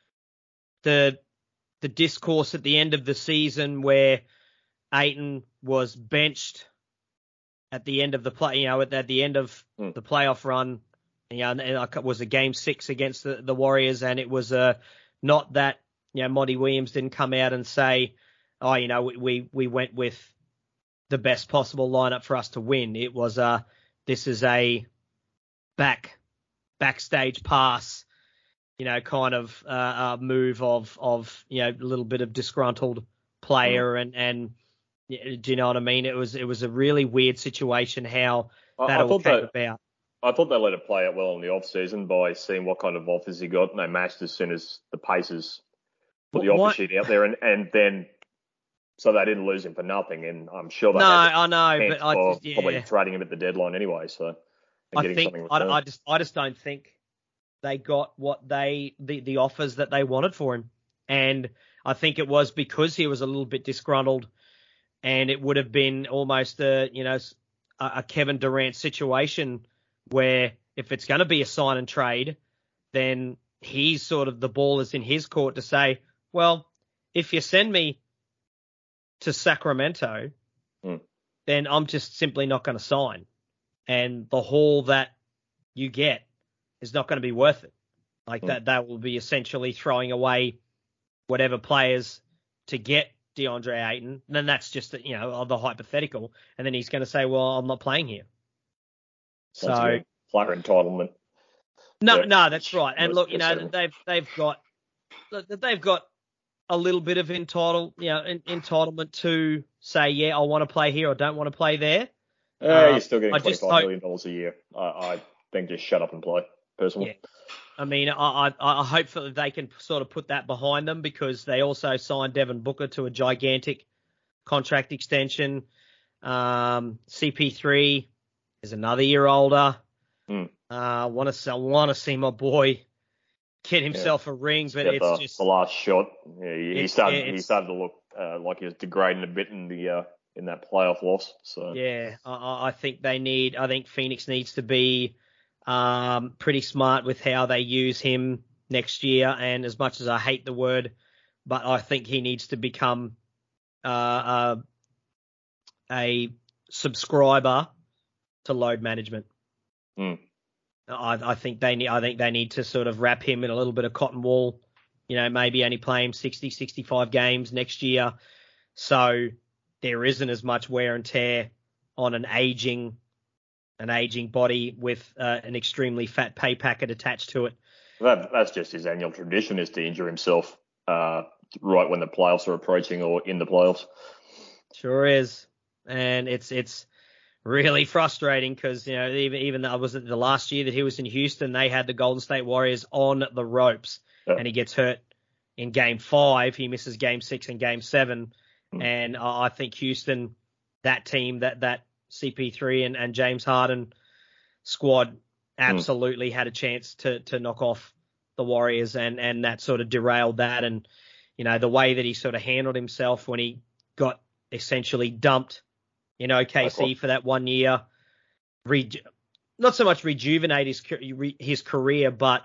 the the discourse at the end of the season where Ayton was benched at the end of the play, you know, at, at the end of mm. the playoff run, you know, and it was a game six against the, the Warriors, and it was uh, not that, you know, Monty Williams didn't come out and say, oh, you know, we we went with the best possible lineup for us to win. It was uh this is a back backstage pass, you know, kind of uh, uh, move of, of, you know, a little bit of disgruntled player. Mm. And, and do you know what I mean? It was, it was a really weird situation how that I, all I came that, about. I thought they let it play out well in the off season by seeing what kind of offers he got, and they matched as soon as the Pacers put the offer what? sheet out there, and, and then so they didn't lose him for nothing. And I'm sure they no, had I know, but I for just, yeah. probably trading him at the deadline anyway. So and I getting think something in I, return. I just I just don't think they got what they the, the offers that they wanted for him, and I think it was because he was a little bit disgruntled, and it would have been almost a you know a, a Kevin Durant situation where if it's going to be a sign and trade, then he's sort of the ball is in his court to say, well, if you send me to Sacramento, mm. then I'm just simply not going to sign. And the haul that you get is not going to be worth it. Like mm. that, that will be essentially throwing away whatever players to get DeAndre Ayton. And then that's just, you know, the hypothetical. And then he's going to say, well, I'm not playing here. So again, player entitlement. no, Yeah. no, that's right. And look, you know, certainly. they've, they've got, they've got a little bit of entitle, you know, entitlement to say, yeah, I want to play here or don't want to play there. Uh, Uh, you're still getting I twenty-five just million dollars a year. I, I think just shut up and play, personally. Yeah. I mean, I, I, I hope that they can sort of put that behind them because they also signed Devin Booker to a gigantic contract extension. Um, C P three is another year older. Mm. Uh, want to want to see my boy get himself yeah. a ring, but Get it's the, just the last shot. Yeah, he, he started. yeah, he started to look uh, like he was degrading a bit in the uh, in that playoff loss. So yeah, I, I think they need. I think Phoenix needs to be um, pretty smart with how they use him next year. And as much as I hate the word, but I think he needs to become uh, uh, a subscriber to load management. Mm. I, I think they need. I think they need to sort of wrap him in a little bit of cotton wool. You know, maybe only play him sixty, sixty-five games next year, so there isn't as much wear and tear on an aging, an aging body with uh, an extremely fat pay packet attached to it. That, that's just his annual tradition, is to injure himself uh, right when the playoffs are approaching or in the playoffs. Sure is, and it's it's. really frustrating because, you know, even even that was the last year that he was in Houston, they had the Golden State Warriors on the ropes, yeah. and he gets hurt in game five. He misses game six and game seven. Mm. And uh, I think Houston, that team, that that C P three and, and James Harden squad absolutely mm. had a chance to to knock off the Warriors, and, and that sort of derailed that. And, you know, the way that he sort of handled himself when he got essentially dumped in O K C for that one year, re- not so much rejuvenate his his career, but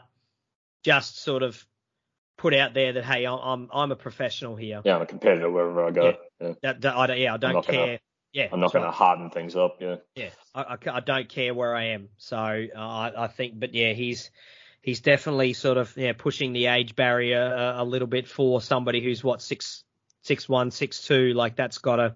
just sort of put out there that, hey, I'm I'm a professional here. Yeah, I'm a competitor wherever I go. Yeah, yeah. That, that, I don't, yeah, I don't care. Gonna, yeah, I'm not going right. to harden things up. Yeah, yeah, I, I, I don't care where I am. So uh, I I think, but yeah, he's he's definitely sort of yeah pushing the age barrier a, a little bit for somebody who's what six six one six two. Like that's got to.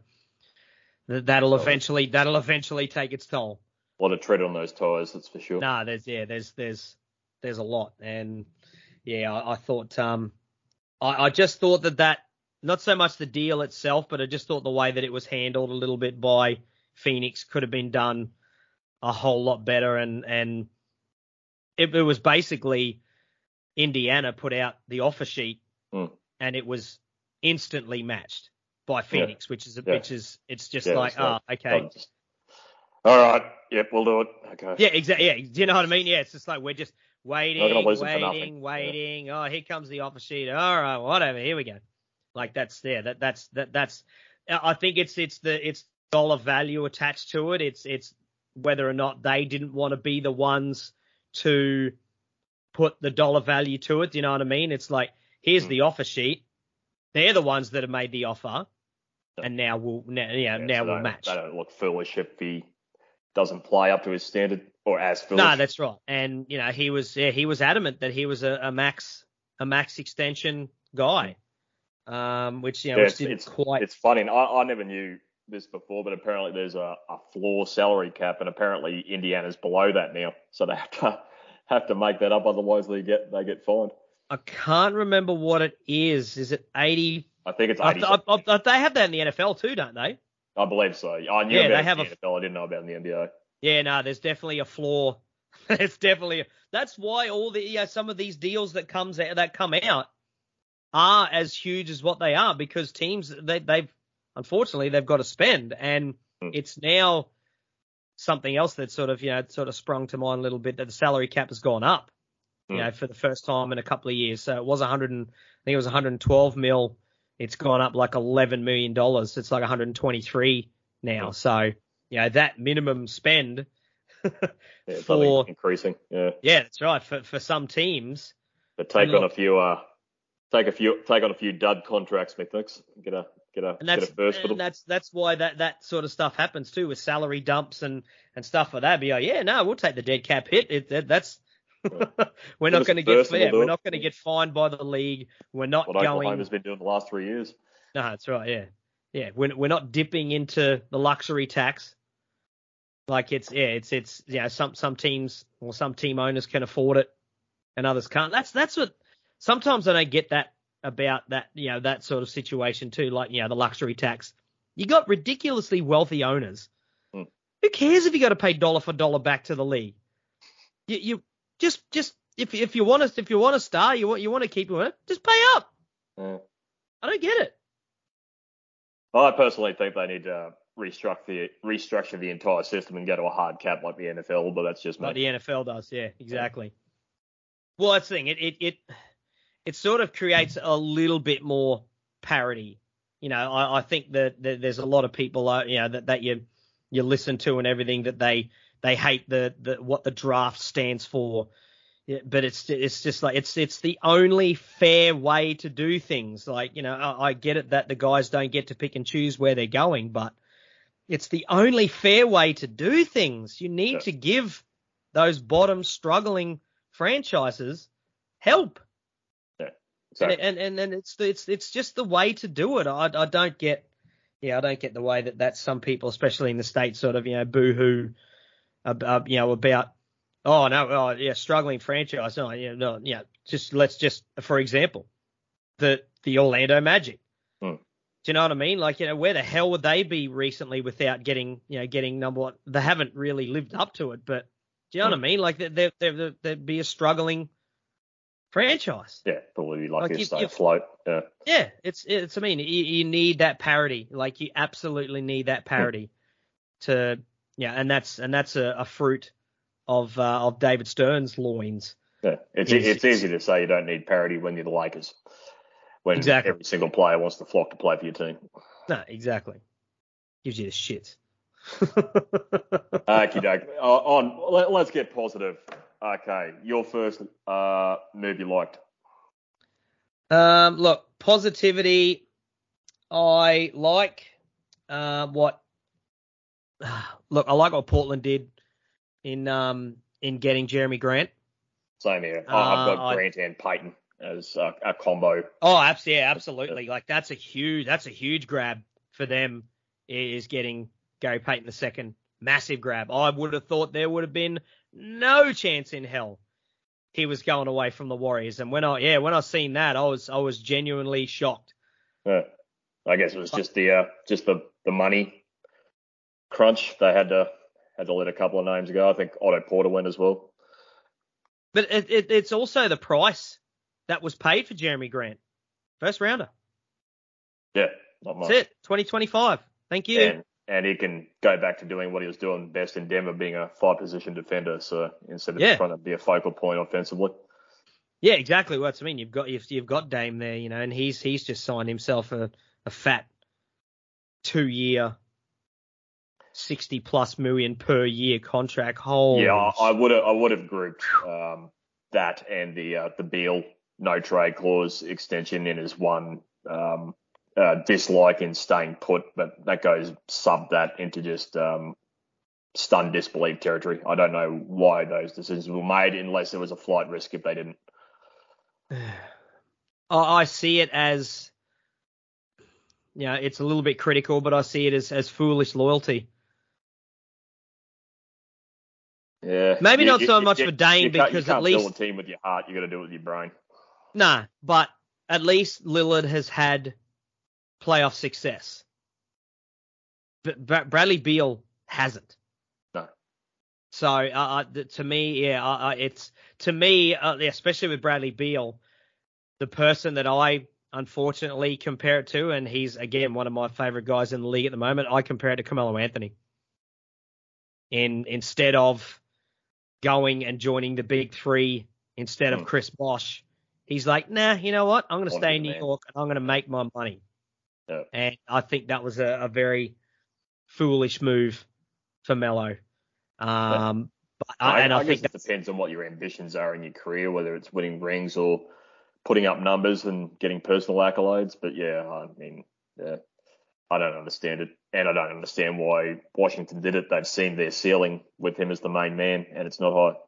That'll eventually that'll eventually take its toll. A lot of tread on those tires, that's for sure. Nah, there's yeah, there's there's there's a lot, and yeah, I, I thought um, I, I just thought that that not so much the deal itself, but I just thought the way that it was handled a little bit by Phoenix could have been done a whole lot better, and and it, it was basically Indiana put out the offer sheet, mm. and it was instantly matched by Phoenix, yeah. which is, a, yeah. which is, it's just yeah, like, ah, oh, okay. Just, all right. Yep, we'll do it. Okay. Yeah, exactly. Yeah. Do you know what I mean? Yeah. It's just like, we're just waiting, waiting, waiting. Yeah. Oh, here comes the offer sheet. All right. Whatever. Here we go. Like that's there. That, that's, that, that's, I think it's, it's the, it's dollar value attached to it. It's, it's whether or not they didn't want to be the ones to put the dollar value to it. Do you know what I mean? It's like, here's mm. the offer sheet. They're the ones that have made the offer. And now we'll now, yeah, yeah, now so we'll they, match. They don't look foolish if he doesn't play up to his standard or as foolish. No, that's right. And you know, he was yeah, he was adamant that he was a, a max a max extension guy, um, which you know, yeah, which it's, didn't it's, quite. It's funny. And I, I never knew this before, but apparently there's a, a floor salary cap, and apparently Indiana's below that now, so they have to have to make that up, otherwise they get they get fined. I can't remember what it is. Is it eighty? I think it's eighty. I, I, I, they have that in the N F L too, don't they? I believe so. I knew yeah, about they have the a, N F L. I didn't know about in the N B A. Yeah, no, there's definitely a floor. It's definitely a, that's why all the yeah some of these deals that comes out, that come out are as huge as what they are, because teams they they've unfortunately they've got to spend, and hmm. it's now something else that sort of, you know, sort of sprung to mind a little bit, that the salary cap has gone up, you Mm. know, for the first time in a couple of years. So it was one hundred, and, I think it was one hundred twelve mil. It's gone up like eleven million dollars. It's like one hundred twenty-three now. Mm. So, you know, that minimum spend Yeah, for increasing. Yeah. Yeah, that's right. For for some teams, But take and on look- a few, uh, take a few, take on a few dud contracts, methinks. Get a, get a, and get that's a first for them. and that's that's why that that sort of stuff happens too, with salary dumps and and stuff like that. Be like, yeah, no, we'll take the dead cap hit. It, that, that's we're not us going to a get first and yeah, we'll do we're it. not going to get fined by the league. We're not What going. Oklahoma's been doing the last three years. No, that's right. Yeah, yeah. We're we're not dipping into the luxury tax. Like it's yeah, it's it's you know, some some teams or some team owners can afford it and others can't. That's that's what sometimes I don't get that about that you know that sort of situation too. Like you know the luxury tax. You got ridiculously wealthy owners. Hmm. Who cares if you got to pay dollar for dollar back to the league? You you just just if if you want to if you want a star, you want you want to keep it, just pay up. Yeah. I don't get it. I personally think they need to restructure the restructure the entire system and go to a hard cap like the N F L, but that's just me. Like the N F L does, yeah, exactly. Well, that's the thing. It it it it sort of creates a little bit more parity. You know, I, I think that, that there's a lot of people, uh, you know, that, that you you listen to and everything that they they hate the, the what the draft stands for. Yeah, but it's it's just like it's it's the only fair way to do things. Like, you know, I, I get it that the guys don't get to pick and choose where they're going, but it's the only fair way to do things. You need Yeah. to give those bottom struggling franchises help. Yeah, exactly. And, and and it's it's it's just the way to do it. I I don't get yeah I don't get the way that that some people, especially in the States, sort of you know boo-hoo, uh, you know about oh no oh yeah struggling franchise. No, yeah no yeah just let's just for example the the Orlando Magic. Hmm. Do you know what I mean? Like, you know, where the hell would they be recently without getting, you know, getting number one? They haven't really lived up to it, but do you know Hmm. what I mean? Like, there, there, there'd be a struggling franchise. Yeah, probably like, Like, you if- stay if- afloat. Yeah. Yeah, it's, it's. I mean, you, you need that parity. Like, you absolutely need that parity to, yeah, and that's and that's a, a fruit of uh, of David Stern's loins. Yeah, it's Yes. it's easy to say you don't need parity when you're the Lakers. When Exactly. every single player wants to flock to play for your team. No, exactly. Gives you the shits. Okie doke. Uh, on, let, let's get positive. Okay, your first uh, move you liked. Um, look, positivity. I like uh, what. Look, I like what Portland did in um in getting Jeremy Grant. Same here. Uh, I've got I- Grant and Peyton as a, a combo. Oh, absolutely, yeah, absolutely. Like that's a huge that's a huge grab for them. Is getting Gary Payton the second. Massive grab. I would have thought there would have been no chance in hell he was going away from the Warriors. And when I yeah when I seen that, I was I was genuinely shocked. Yeah. I guess it was just the uh, just the, the money crunch. They had to had to let a couple of names go. I think Otto Porter went as well. But it, it, it's also the price that was paid for Jeremy Grant. First rounder. Yeah, not much. That's it. twenty twenty-five. Thank you. And and he can go back to doing what he was doing best in Denver, being a five position defender. So instead of Yeah. trying to be a focal point offensively. Yeah, exactly. What I mean, you've got you've, you've got Dame there, you know, and he's he's just signed himself a, a fat two year, sixty plus million per year contract. Holy Yeah, I would have I would have grouped um, that and the uh, the Beal no trade clause extension in as one um, uh, dislike in staying put, but that goes sub that into just um, stunned disbelief territory. I don't know why those decisions were made unless there was a flight risk if they didn't. I I see it as, you know, it's a little bit critical, but I see it as, as foolish loyalty. Yeah, Maybe You- not you- so you- much you- for Dame you can't- because you at can't least build a team with your heart. You got to do it with your brain. Nah, but at least Lillard has had playoff success. But Bra- Bradley Beal hasn't. No. So uh, uh, th- to me, yeah, uh, uh, it's to me, uh, especially with Bradley Beal, the person that I unfortunately compare it to, and he's again one of my favorite guys in the league at the moment. I compare it to Carmelo Anthony. in instead of going and joining the big three instead of Mm. Chris Bosh. He's like, nah, you know what? I'm going to Wanna stay be in the New man. York and I'm going to make my money. Yeah. And I think that was a, a very foolish move for Melo. Um, but I, I, and I, I guess think it that's, depends on what your ambitions are in your career, whether it's winning rings or putting up numbers and getting personal accolades. But yeah, I mean, yeah, I don't understand it, and I don't understand why Washington did it. They've seen their ceiling with him as the main man, and it's not high.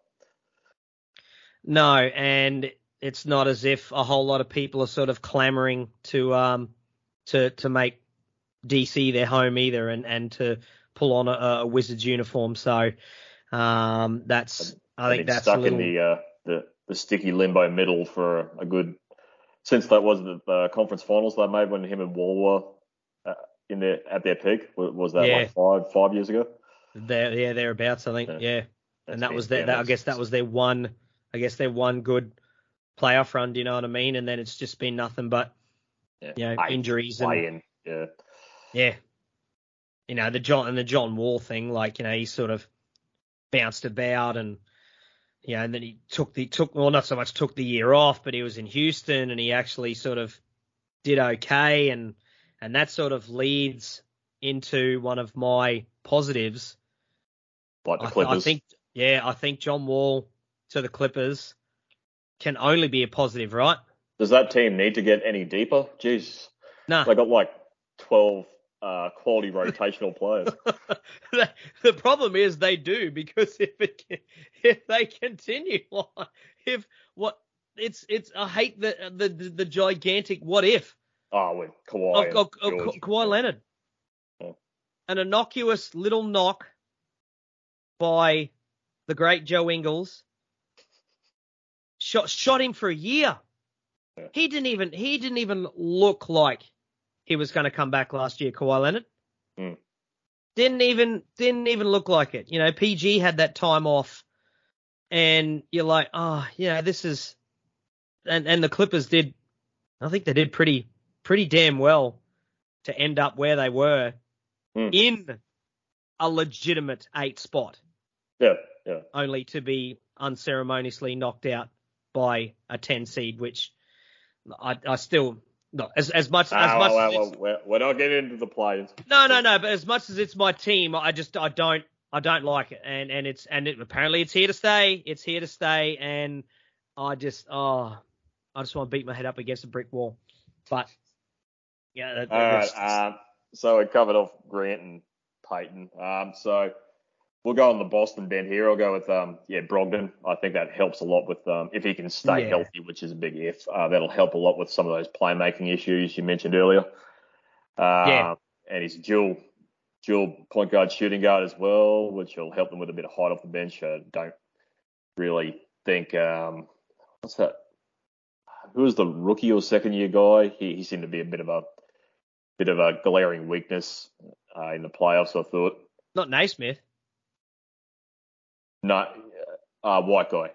no, and it's not as if a whole lot of people are sort of clamoring to um to to make D C their home either, and, and to pull on a, a Wizards uniform. So um, that's I They've think been that's stuck a little. in the uh, the the sticky limbo middle for a good since that was the uh, conference finals they made when him and Wall were uh, in their at their peak. Was, was that Yeah. like five five years ago? There, yeah, thereabouts, I think. Yeah. Yeah, That's and that been- was their. yeah, That, I that's- guess that was their one. I guess their one good playoff run. Do you know what I mean? And then it's just been nothing but Yeah, you know eight injuries and play-in. Yeah, yeah, you know the John and the John Wall thing. Like you know he sort of bounced about and you know and then he took the took well not so much took the year off, but he was in Houston and he actually sort of did okay and and that sort of leads into one of my positives. like the I, th- Clippers. I think, yeah, I think John Wall to the Clippers can only be a positive, right? Does that team need to get any deeper? Jeez, Nah. they got like twelve uh, quality rotational players. the, the problem is they do because if it can, if they continue, if what it's it's I hate the the the, the gigantic what if Oh, with Kawhi of, of, of and Ka- George. Kawhi Leonard, Yeah. an innocuous little knock by the great Joe Ingles. Shot shot him for a year. Yeah. He didn't even he didn't even look like he was going to come back last year. Kawhi Leonard Mm. didn't even didn't even look like it. You know, P G had that time off, and you're like, oh, yeah, this is, and and the Clippers did. I think they did pretty pretty damn well to end up where they were Mm. in a legitimate eight spot, Yeah, yeah. only to be unceremoniously knocked out by a ten seed, which I, I still no as as much as Ah, much well, as well, it's, well, we're not getting into the players. no no no, but as much as it's my team, I just I don't I don't like it, and and it's and it, apparently it's here to stay. It's here to stay, and I just oh I just want to beat my head up against a brick wall, but yeah. That, All that- right. that's- Um, so we covered off Grant and Peyton. Um, so we'll go on the Boston bend here. I'll go with um, yeah, Brogdon. I think that helps a lot with um, if he can stay Yeah. healthy, which is a big if. Uh, that'll help a lot with some of those playmaking issues you mentioned earlier. Uh, Yeah. And he's dual dual point guard, shooting guard as well, which will help them with a bit of height off the bench. I don't really think um, what's that? Who was the rookie or second year guy? He he seemed to be a bit of a bit of a glaring weakness uh, in the playoffs. I thought. not Naismith. No, uh, white guy.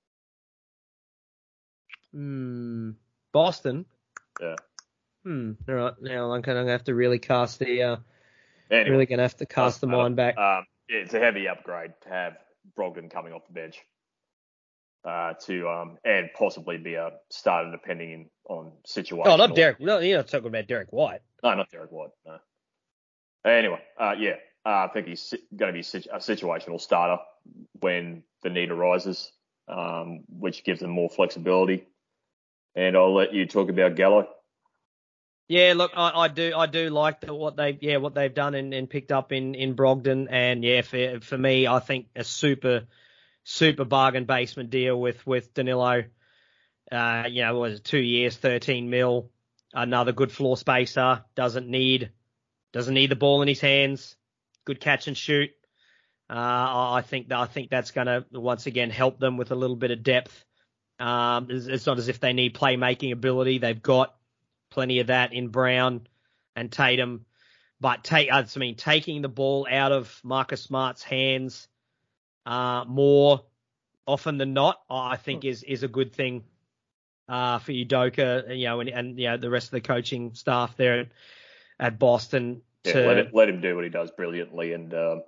Hmm. Boston. Yeah. Hmm. All right. Now I'm going to have to really cast the uh, Anyway, really going to have to cast the doesn't matter. mind back. Um, yeah, it's a heavy upgrade to have Brogdon coming off the bench uh, to um, and possibly be a starter depending in, on situation. Oh, not Derek. No, you're not talking about Derek White. No, not Derek White. No. Anyway, uh, yeah, uh, I think he's going to be a situational starter when the need arises, um, which gives them more flexibility. And I'll let you talk about Gallo. Yeah, look, I, I do, I do like the, what they, yeah, what they've done and, and picked up in, in Brogdon, and yeah, for for me, I think a super, super bargain basement deal with with Danilo. Uh, you know, was it two years, thirteen mil, another good floor spacer, doesn't need, doesn't need the ball in his hands, good catch and shoot. Uh, I think that I think that's going to once again help them with a little bit of depth. Um, it's, it's not as if they need playmaking ability; they've got plenty of that in Brown and Tatum, but take, I mean, taking the ball out of Marcus Smart's hands uh, more often than not, I think is is a good thing uh, for Udoka, you know, and, and you know the rest of the coaching staff there at, at Boston. Yeah, To, let, it, let him do what he does brilliantly, and uh,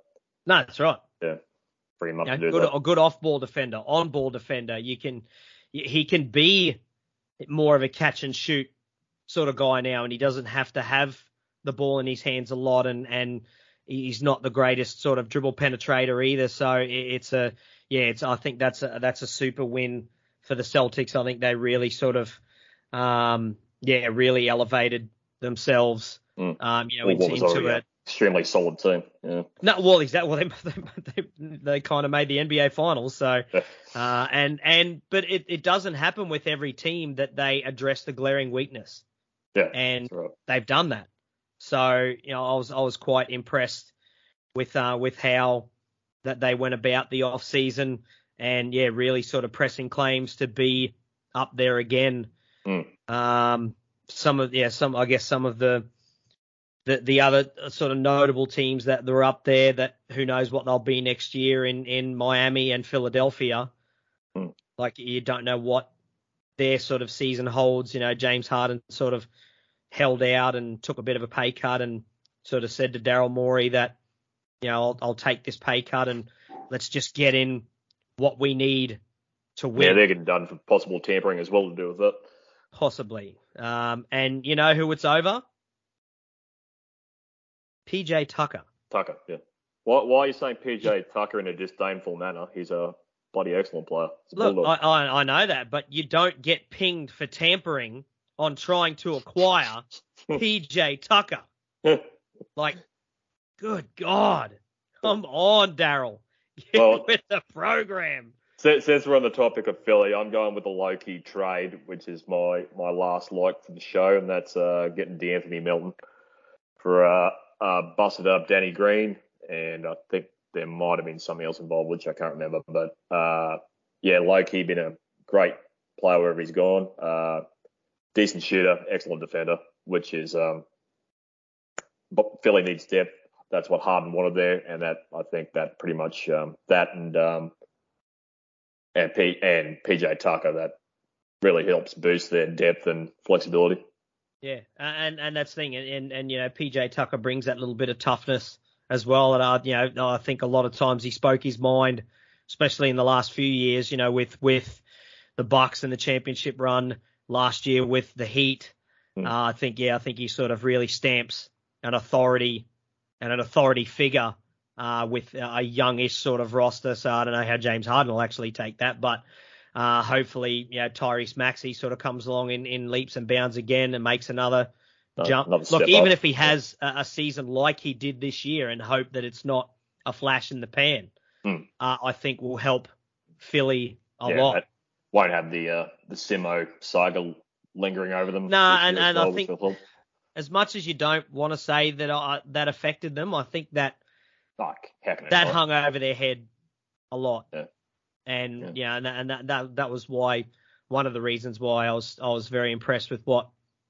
No, that's right. Yeah, bring him up You know, to do good, that. a good off-ball defender, on-ball defender. You can, he can be more of a catch and shoot sort of guy now, and he doesn't have to have the ball in his hands a lot, and and he's not the greatest sort of dribble penetrator either. So it's a yeah, it's I think that's a that's a super win for the Celtics. I think they really sort of um yeah really elevated themselves Mm. um you know Well, into, what was into already a an extremely solid team. Yeah. no well exactly well they they, they, they kind of made the N B A finals, so uh and and but it, it doesn't happen with every team that they address the glaring weakness. Yeah, And right. they've done that. So, you know, I was I was quite impressed with uh, with how that they went about the off season, and yeah, really sort of pressing claims to be up there again. Mm. Um, some of yeah, some I guess some of the the the other sort of notable teams that were up there, that who knows what they'll be next year in in Miami and Philadelphia. Mm. Like, you don't know what their sort of season holds. You know, James Harden sort of held out and took a bit of a pay cut and sort of said to Daryl Morey that, you know, I'll, I'll take this pay cut and let's just get in what we need to win. Yeah, they're getting done for possible tampering as well to do with it. Possibly. Um, and you know who it's over? P J Tucker. Tucker, yeah. Why, why are you saying P J Tucker in a disdainful manner? He's a bloody excellent player. Look, I, I, I know that, but you don't get pinged for tampering on trying to acquire P J Tucker. Like, good God. Come on, Daryl. Get Well, with the program. Since, since we're on the topic of Philly, I'm going with a low-key trade, which is my, my last like for the show, and that's uh, getting D'Anthony Melton for uh, uh, busted up Danny Green, and I think there might have been something else involved, which I can't remember. But, uh, yeah, low-key been a great player wherever he's gone. Uh, decent shooter, excellent defender, which is um, but Philly needs depth. That's what Harden wanted there, and that I think that pretty much um, that and um, and P and P J Tucker, that really helps boost their depth and flexibility. Yeah, and and that's the thing, and, and and you know, P J Tucker brings that little bit of toughness as well. And I, you know, I think a lot of times he spoke his mind, especially in the last few years. You know, with with the Bucks and the championship run last year with the Heat. Hmm. Uh, I think yeah, I think he sort of really stamps an authority and an authority figure uh, with a youngish sort of roster. So I don't know how James Harden will actually take that, but uh, hopefully, you know, Tyrese Maxey sort of comes along in, in leaps and bounds again and makes another no, jump. Look, even up. if he has a, a season like he did this year, and hope that it's not a flash in the pan, hmm. uh, I think will help Philly a yeah, lot. Won't have the uh, the Simo saga lingering over them. No, nah, and, and well, I think as much as you don't want to say that uh, that affected them, I think that Fuck, that hung over their head a lot. Yeah. And yeah, yeah, and, and that, that that was why one of the reasons why I was I was very impressed with what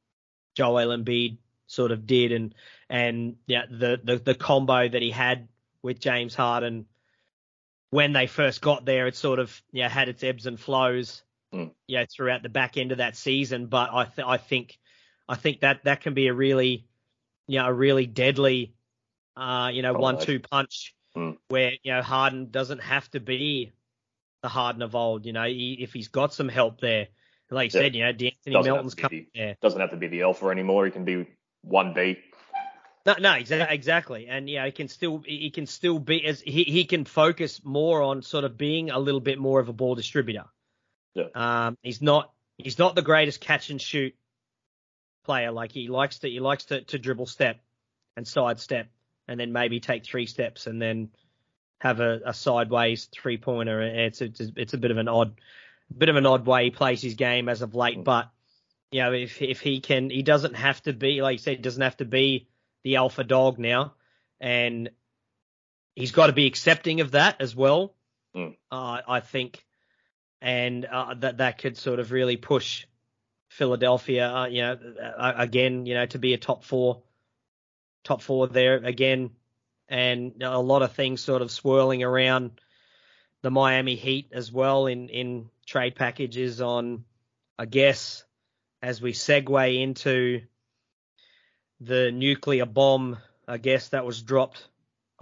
Joel Embiid sort of did, and and yeah, the the, the combo that he had with James Harden when they first got there. It sort of yeah had its ebbs and flows mm. yeah throughout the back end of that season, but I th- I think I think that that can be a really you know a really deadly uh you know one two punch mm. where you know Harden doesn't have to be the Harden of old. You know, he, if he's got some help there, like you yeah. said, you know, D'Anthony Melton's coming there. Doesn't have to be the alpha anymore. He can be one B. No, no, exactly, exactly. And yeah, he can still he can still be as he, he can focus more on sort of being a little bit more of a ball distributor. Yeah. Um, he's not he's not the greatest catch and shoot player. Like he likes to he likes to, to dribble step and side step and then maybe take three steps and then have a, a sideways three pointer. It's a, it's a bit of an odd, bit of an odd way he plays his game as of late. But you know, if if he can, he doesn't have to be, like you said, he doesn't have to be the alpha dog now, and he's got to be accepting of that as well. Mm. Uh, I think, and uh, that that could sort of really push Philadelphia, uh, you know, uh, again, you know, to be a top four, top four there again. And a lot of things sort of swirling around the Miami Heat as well in, in trade packages on, I guess, as we segue into the nuclear bomb, I guess, that was dropped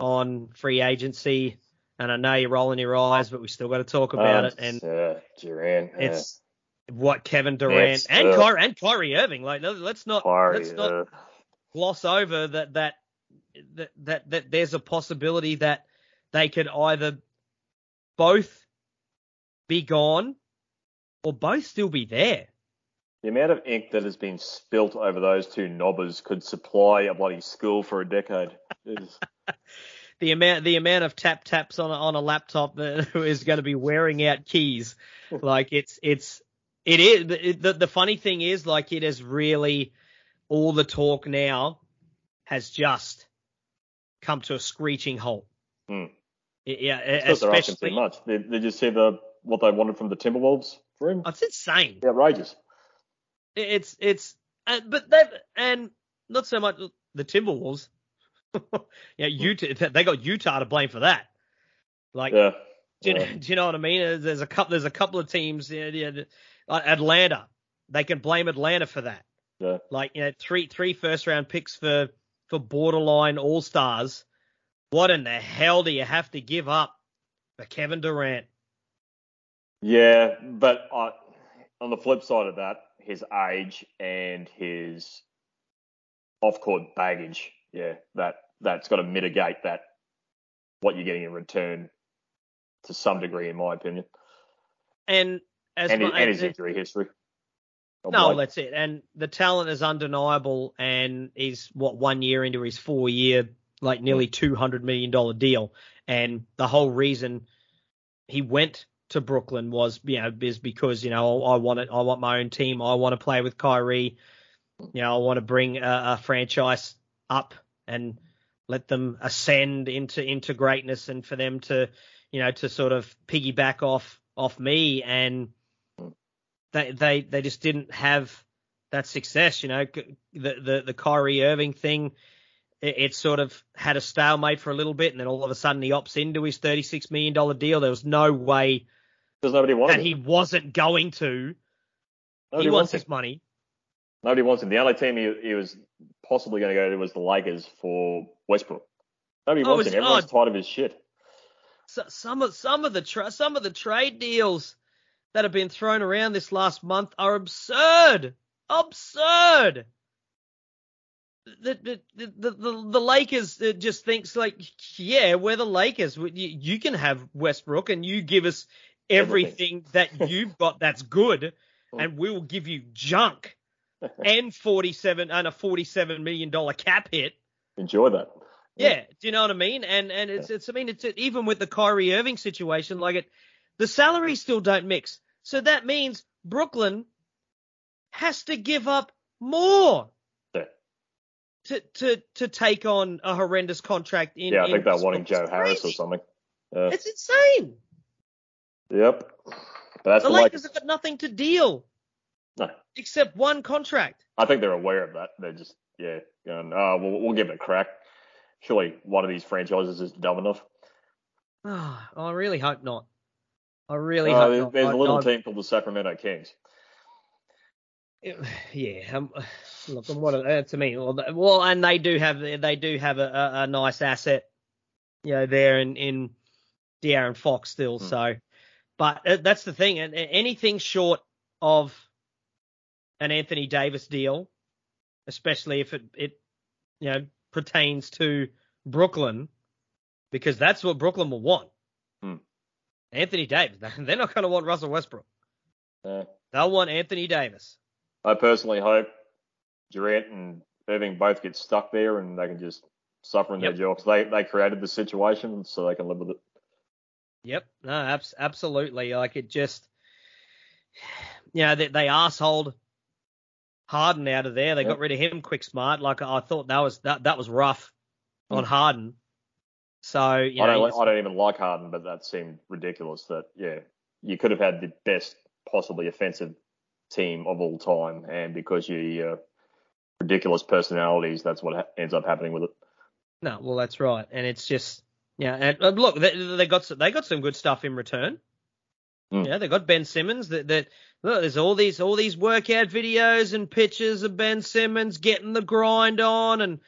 on free agency, and I know you're rolling your eyes, but we still got to talk about um, it. And uh, Durant, uh, it's what Kevin Durant Nets, and uh, Kyrie and Kyrie Irving. Like, let's not Kyrie, let's not uh, gloss over that that that that, that there's a possibility that they could either both be gone or both still be there. The amount of ink that has been spilt over those two knobbers could supply a bloody school for a decade. the amount the amount of tap taps on a, on a laptop that is going to be wearing out keys. Like it's it's it is it, the the funny thing is, like, it is really all the talk now has just come to a screeching halt. Hmm. Yeah, it's not especially too much. Did, did you see the what they wanted from the Timberwolves for him? It's insane. Outrageous. It's it's uh, but that and not so much the Timberwolves. yeah, Utah. They got Utah to blame for that. Like, yeah. do, you, yeah. do you know what I mean? There's a couple. There's a couple of teams. Yeah, yeah, Atlanta. They can blame Atlanta for that. Yeah. Like, you know, three three first round picks for for borderline all stars. What in the hell do you have to give up for Kevin Durant? Yeah, but uh, on the flip side of that, his age and his off-court baggage, yeah, that that's got to mitigate that what you're getting in return to some degree, in my opinion. And as and, my, his, and his injury history. No, Blake. that's it. And the talent is undeniable, and he's what one year into his four-year, like nearly two hundred million dollars deal, and the whole reason he went to Brooklyn was, you know, is because, you know, I want it. I want my own team. I want to play with Kyrie. You know, I want to bring a, a franchise up and let them ascend into into greatness, and for them to, you know, to sort of piggyback off off me. And they they they just didn't have that success. You know, the the the Kyrie Irving thing, it, it sort of had a stalemate for a little bit, and then all of a sudden he opts into his thirty-six million dollars deal. There was no way Because nobody wanted that him. he wasn't going to. Nobody he wants him. his money. Nobody wants him. The only team he, he was possibly going to go to was the Lakers for Westbrook. Nobody Oh, wants it's him. Everyone's odd. tired of his shit. So, some of some of the tra- some of the trade deals that have been thrown around this last month are absurd. Absurd. The the the the, the Lakers just thinks like, yeah, we're the Lakers. You, you can have Westbrook, and you give us everything, everything. that you've got that's good, and we will give you junk and forty-seven and a forty-seven million dollars cap hit. Enjoy that. Yeah. yeah, do you know what I mean? And and it's it's I mean it's even with the Kyrie Irving situation, like it, the salaries still don't mix. So that means Brooklyn has to give up more yeah. to to to take on a horrendous contract. In yeah, I in think they're wanting Joe crazy. Harris or something. Uh, it's insane. Yep. But that's the the Lakers Lakers have got nothing to deal. No. Except one contract. I think they're aware of that. They're just yeah going, oh, we'll, we'll give it a crack. Surely one of these franchises is dumb enough. Oh, I really hope not. I really uh, hope there's, not. There's I, a little I, team called the Sacramento Kings. It, yeah, um, look, and what uh, to me, well, well, and they do have they do have a, a, a nice asset, you know, there in in De'Aaron Fox still. Hmm. So, but uh, that's the thing, and anything short of an Anthony Davis deal, especially if it it you know pertains to Brooklyn, because that's what Brooklyn will want. Hmm. Anthony Davis. They're not going to want Russell Westbrook. Uh, They'll want Anthony Davis. I personally hope Durant and Irving both get stuck there and they can just suffer in yep. their jobs. They they created the situation, so they can live with it. Yep. No, abs- absolutely. Like it just, you know, they, they arseholed Harden out of there. They yep. got rid of him quick smart. Like I thought that was that that was rough mm. on Harden. So you I know, don't I don't even like Harden, but that seemed ridiculous. That yeah, you could have had the best possibly offensive team of all time, and because you uh, ridiculous personalities, that's what ha- ends up happening with it. No, well that's right, and it's just yeah. And uh, look, they, they got some, they got some good stuff in return. Mm. Yeah, they got Ben Simmons. That that look, there's all these all these workout videos and pictures of Ben Simmons getting the grind on, and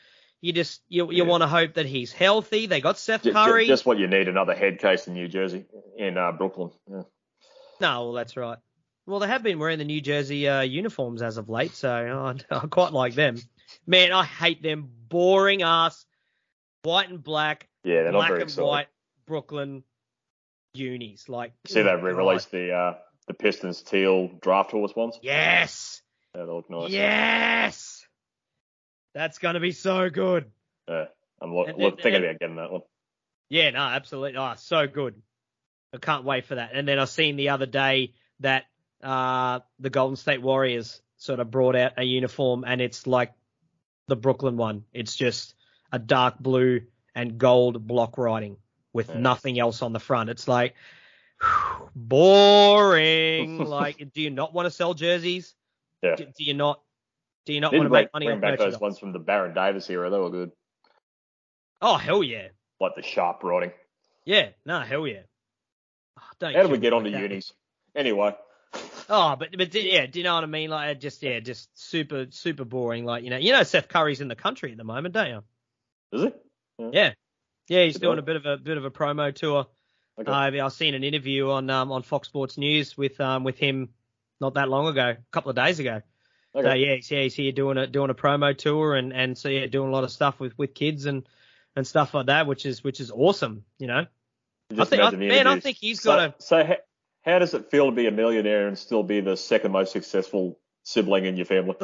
You just you you Yeah. want to hope that he's healthy. They got Seth J- j- Curry. Just what you need, another head case in New Jersey, in uh, Brooklyn. Yeah. No, well, that's right. Well, they have been wearing the New Jersey uh, uniforms as of late, so I, I quite like them. Man, I hate them boring ass white and black, Yeah, they're not black very and exciting. white Brooklyn unis. Like, See, oh, they God. re-released the uh, the Pistons teal draft horse ones. Yes, Yeah, they look nice. yes, that's gonna be so good. Yeah, I'm lo- And- look, and- thinking and- about getting that one. Yeah, no, absolutely. Oh, so good. I can't wait for that. And then I seen the other day that uh, the Golden State Warriors sort of brought out a uniform, and it's like the Brooklyn one. It's just a dark blue and gold block writing with Yeah. nothing else on the front. It's like whew, boring. Like, do you not want to sell jerseys? Yeah. Do, do you not? Do you not Need want to to bring, make money bring off back merchandise? those ones from the Baron Davis era. They were good. Oh hell yeah, Like the sharp writing. yeah, no hell yeah. Oh, don't How did we kill get me onto like that. unis? Anyway. Oh, but but yeah, do you know what I mean? Like, just yeah, just super super boring. Like, you know, you know, Seth Curry's in the country at the moment, don't you? Is it? Yeah, yeah, he's Good doing on. a bit of a bit of a promo tour. Okay. Uh, I've seen an interview on um on Fox Sports News with um with him not that long ago, a couple of days ago. okay. So yeah, he's, yeah, he's here doing a doing a promo tour and and so yeah, doing a lot of stuff with, with kids and, and stuff like that, which is which is awesome, you know. You I just think I, imagine the man, I interviews. think he's so, got a So how, how does it feel to be a millionaire and still be the second most successful sibling in your family?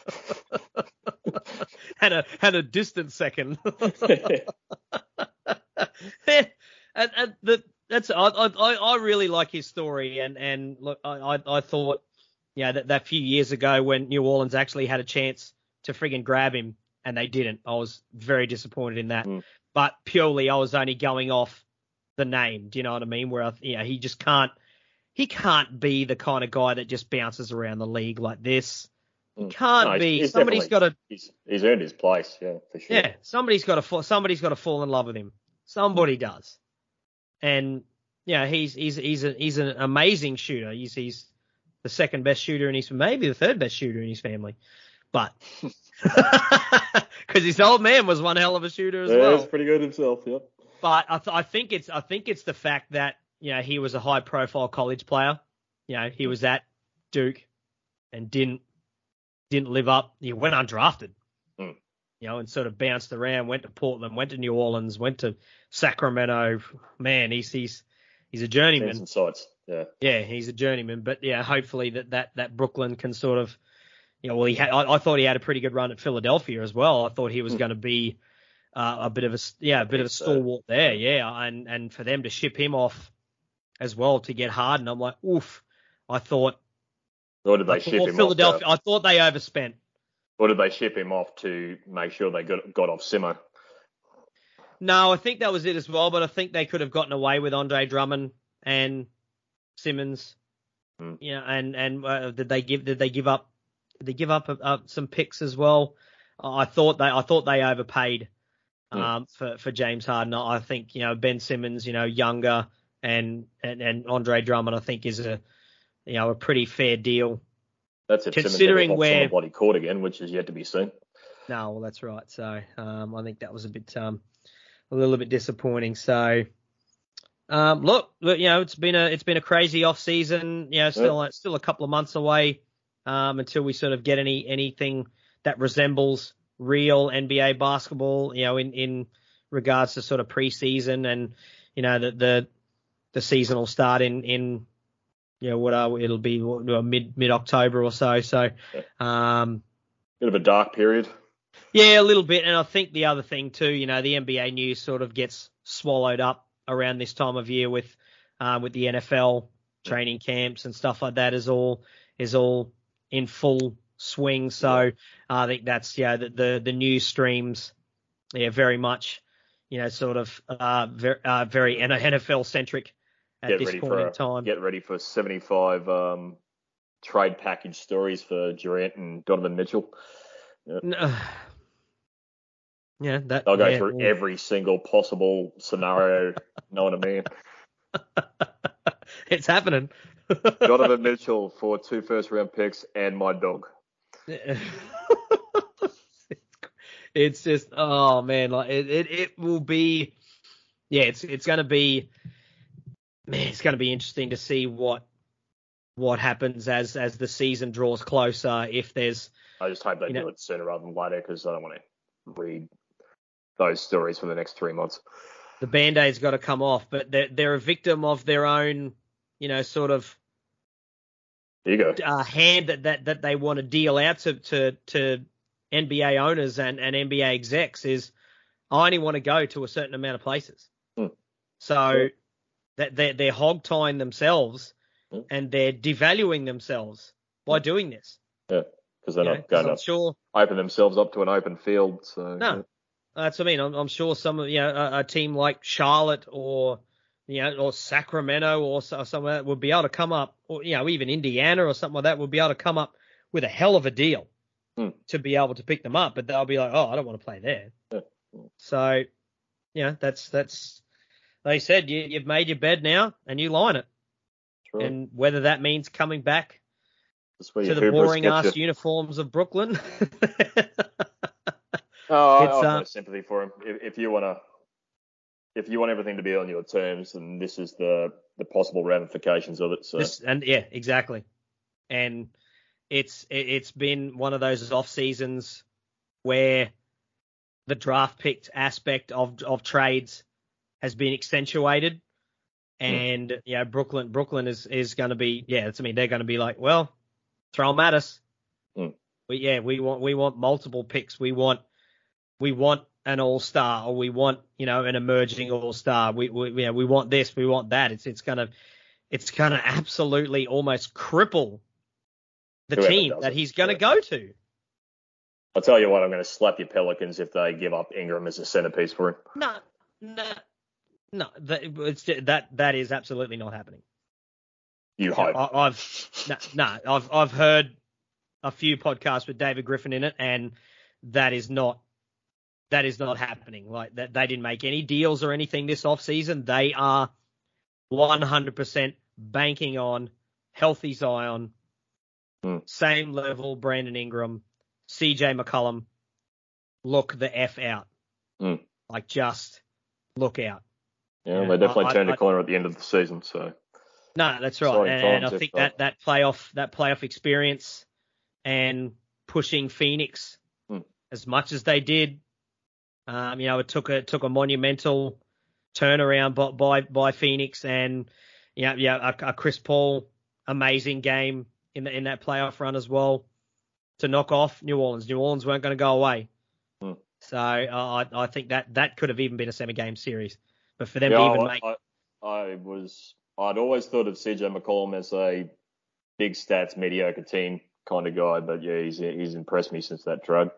had a had a distant second. and, and the, that's I, I I really like his story, and and look, I I, I thought, yeah, that that few years ago when New Orleans actually had a chance to friggin' grab him and they didn't, I was very disappointed in that. Mm. But purely, I was only going off the name. Do you know what I mean? Where I, you know, he just can't he can't be the kind of guy that just bounces around the league like this. He Mm. can't No, he's- be. he's Somebody's got definitely- to. He's, he's earned his place, yeah, for sure. Yeah, somebody's got to fall, somebody's got to fall in love with him. Somebody does. And yeah, he's he's he's a, he's an amazing shooter. He's he's the second best shooter in his maybe the third best shooter in his family. But because his old man was one hell of a shooter as Yeah, well. he's pretty good himself, yeah. But I, th- I think it's I think it's the fact that, you know, he was a high profile college player. You know, he was at Duke and didn't didn't live up. He went undrafted. Mm. You know, and sort of bounced around, went to Portland, went to New Orleans, went to Sacramento. Man, he's he's he's a journeyman. Seen some sights, yeah. Yeah, he's a journeyman. But yeah, hopefully that that, that Brooklyn can sort of, you know, well, he had, I, I thought he had a pretty good run at Philadelphia as well. I thought he was Hmm. going to be uh, a bit of a yeah, a bit of a He's, uh, stalwart there. Yeah, and and for them to ship him off as well to get Harden, I'm like, oof. I thought, Or did I they thought ship well, him Philadelphia. off? I thought they overspent. To, or did they ship him off to make sure they got got off Simo? No, I think that was it as well. But I think they could have gotten away with Andre Drummond and Simmons. Hmm. Yeah, and and uh, did they give did they give up did they give up uh, uh, some picks as well? I thought they I thought they overpaid Hmm. um, for for James Harden. I think, you know, Ben Simmons, you know, younger, and and, and Andre Drummond, I think is a you know a pretty fair deal. That's if Considering Simmons ever where- on the bloody court again, which is yet to be seen. No, well, that's right. So um, I think that was a bit um, a little bit disappointing. So um, look, look, you know, it's been a it's been a crazy off season. You know, still uh, still a couple of months away um, until we sort of get any anything that resembles real N B A basketball. You know, in, in regards to sort of preseason, and you know the the the season will start in in you know what are it'll be what, mid mid October or so. So um, Bit of a dark period. yeah, a little bit. And I think the other thing too, you know, the N B A news sort of gets swallowed up around this time of year with um, with the N F L training camps and stuff like that is all is all in full swing. So I think that's yeah the the, the news streams yeah very much you know sort of uh, very uh, very N F L centric at Get this ready point for in time. get ready for seventy-five um, trade package stories for Durant and Donovan Mitchell. No. Yeah, that They'll go yeah, through well, every single possible scenario known to man. it's happening. Donovan Mitchell for two first round picks and my dog. it's It's just, oh man, like it, it, it will be, yeah, it's it's going to be, man, it's going to be interesting to see what what happens as as the season draws closer. If there's, I just hope they you do know, it sooner rather than later because I don't want to read those stories for the next three months. the Band-Aid's got to come off, but they're they're a victim of their own, you know, sort of There you go. uh, hand that, that that they want to deal out to to to N B A owners and, and N B A execs is I only want to go to a certain amount of places. Hmm. So Sure. that they're, they're hog-tying themselves Hmm. and they're devaluing themselves by doing this. Yeah, because they're You know, not 'cause going I'm to sure. open themselves up to an open field. So No, yeah. that's what I mean. I'm, I'm sure some of, you know, a, a team like Charlotte or, you know, or Sacramento or so- somewhere that would be able to come up, or, you know, even Indiana or something like that would be able to come up with a hell of a deal Hmm. to be able to pick them up, but they'll be like, oh, I don't want to play there. Yeah. So, you know, that's, that's, they said you, you've made your bed now and you line it. Sure. And whether that means coming back That's where to your the hubris boring gets ass you. uniforms of Brooklyn. Oh, I, It's, I've uh, no sympathy for him. If, if you want to, if you want everything to be on your terms, then this is the the possible ramifications of it. So This, and yeah, exactly. And it's it, it's been one of those off seasons where the draft picked aspect of of trades has been accentuated, and mm. you know Brooklyn Brooklyn is is going to be yeah. That's I mean they're going to be like, well, throw them at us. Mm. We, yeah, we want we want multiple picks. We want we want an all star, or we want you know an emerging all star. We we you know, we want this. We want that. It's it's gonna it's gonna absolutely almost cripple the Whoever team does that it, he's going to yeah. go to. I'll tell you what, I'm going to slap your Pelicans if they give up Ingram as a centerpiece for him. No, no, no. That it's that that is absolutely not happening. You hope. I, I've no, no, I've I've heard a few podcasts with David Griffin in it, and that is not that is not happening. Like that, they didn't make any deals or anything this offseason. They are one hundred percent banking on healthy Zion, hmm. same level Brandon Ingram, C J McCollum. Look the F out. Hmm. Like just look out. Yeah, yeah they definitely I, turned I, the corner at the end of the season. So no, that's right, and, and I think if, that, that playoff that playoff experience and pushing Phoenix hmm. as much as they did, um, you know, it took a it took a monumental turnaround by by, by Phoenix, and you know, yeah, a, a Chris Paul amazing game in the, in that playoff run as well to knock off New Orleans. New Orleans weren't going to go away, hmm. so uh, I I think that that could have even been a seven game series, but for them yeah, to even I, make. I, I was I'd always thought of C J McCollum as a big stats, mediocre team kind of guy, but yeah, he's he's impressed me since that trade.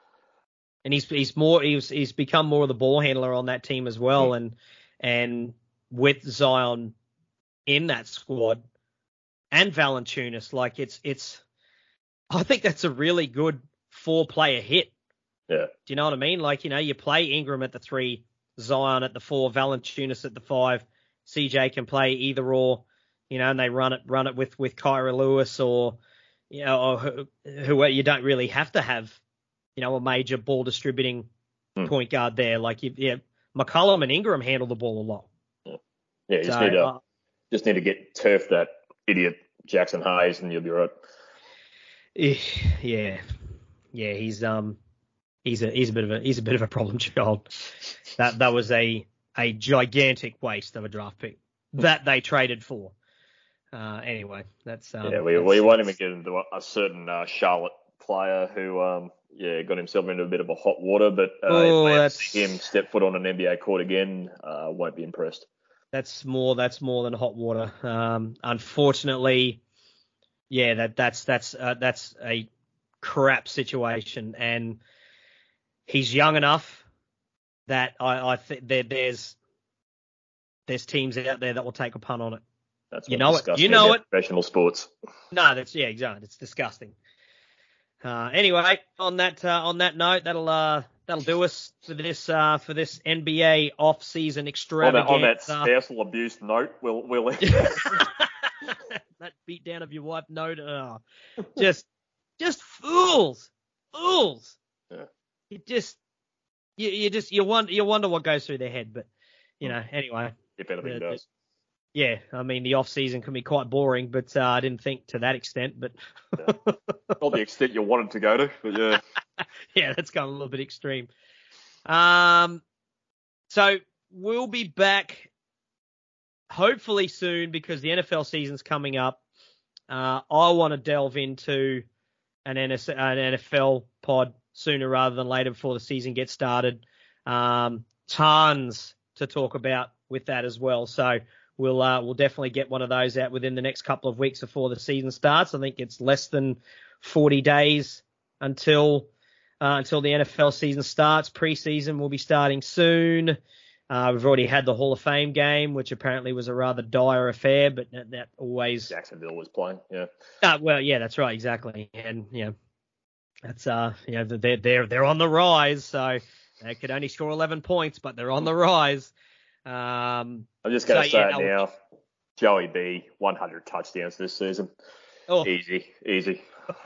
And he's he's more he's he's become more of the ball handler on that team as well, mm. and and with Zion in that squad and Valanciunas, like it's it's I think that's a really good four player hit. Yeah. Do you know what I mean? Like, you know, you play Ingram at the three, Zion at the four, Valanciunas at the five, C J can play either or, you know, and they run it run it with with Kyra Lewis or you know or who, who you don't really have to have. You know, a major ball distributing hmm. point guard there. Like, you, yeah, McCollum and Ingram handle the ball a lot. Yeah, yeah you so, just, need to, uh, just need to get turf that idiot Jackson Hayes and you'll be right. Yeah, yeah, he's um, he's a he's a bit of a he's a bit of a problem child. That that was a a gigantic waste of a draft pick that they traded for. Uh, anyway, that's um, yeah, we that's, we won't even get into a, a certain uh, Charlotte player who um yeah got himself into a bit of a hot water, but uh, oh, if that's see him step foot on an N B A court again, uh, won't be impressed. That's more that's more than hot water. Um, unfortunately, yeah, that that's that's uh, that's a crap situation, and he's young enough that I, I think there, there's there's teams out there that will take a punt on it. That's you know it. You disgusting know about it. Professional sports. No, that's yeah, exactly. It's disgusting. Uh, anyway, on that uh, on that note, that'll uh, that'll do us for this uh, for this N B A off-season On that, extravaganza. on that spousal abuse note, we'll we'll that beat down of your wife note. Oh, just just fools, fools. Yeah. It just you, you just you wonder you wonder what goes through their head, but you know, anyway. If anything the, does. The, yeah, I mean the off season can be quite boring, but uh, I didn't think to that extent. But yeah. Not the extent you wanted to go to, but yeah. Yeah, that's gone a little bit extreme. Um, so we'll be back hopefully soon because the N F L season's coming up. Uh, I want to delve into an, N F L pod sooner rather than later before the season gets started. Um, tons to talk about with that as well. So we'll uh, we'll definitely get one of those out within the next couple of weeks before the season starts. I think it's less than forty days until uh, until the N F L season starts. Preseason will be starting soon. Uh, we've already had the Hall of Fame game, which apparently was a rather dire affair, but that, that always Jacksonville was playing. Yeah. Uh, well, yeah, that's right, exactly, and you know, that's uh, you know, they're they're they're on the rise, so they could only score eleven points, but they're on the rise. Um, I'm just gonna so, say yeah, it now, Joey B, one hundred touchdowns this season. Oh. Easy, easy.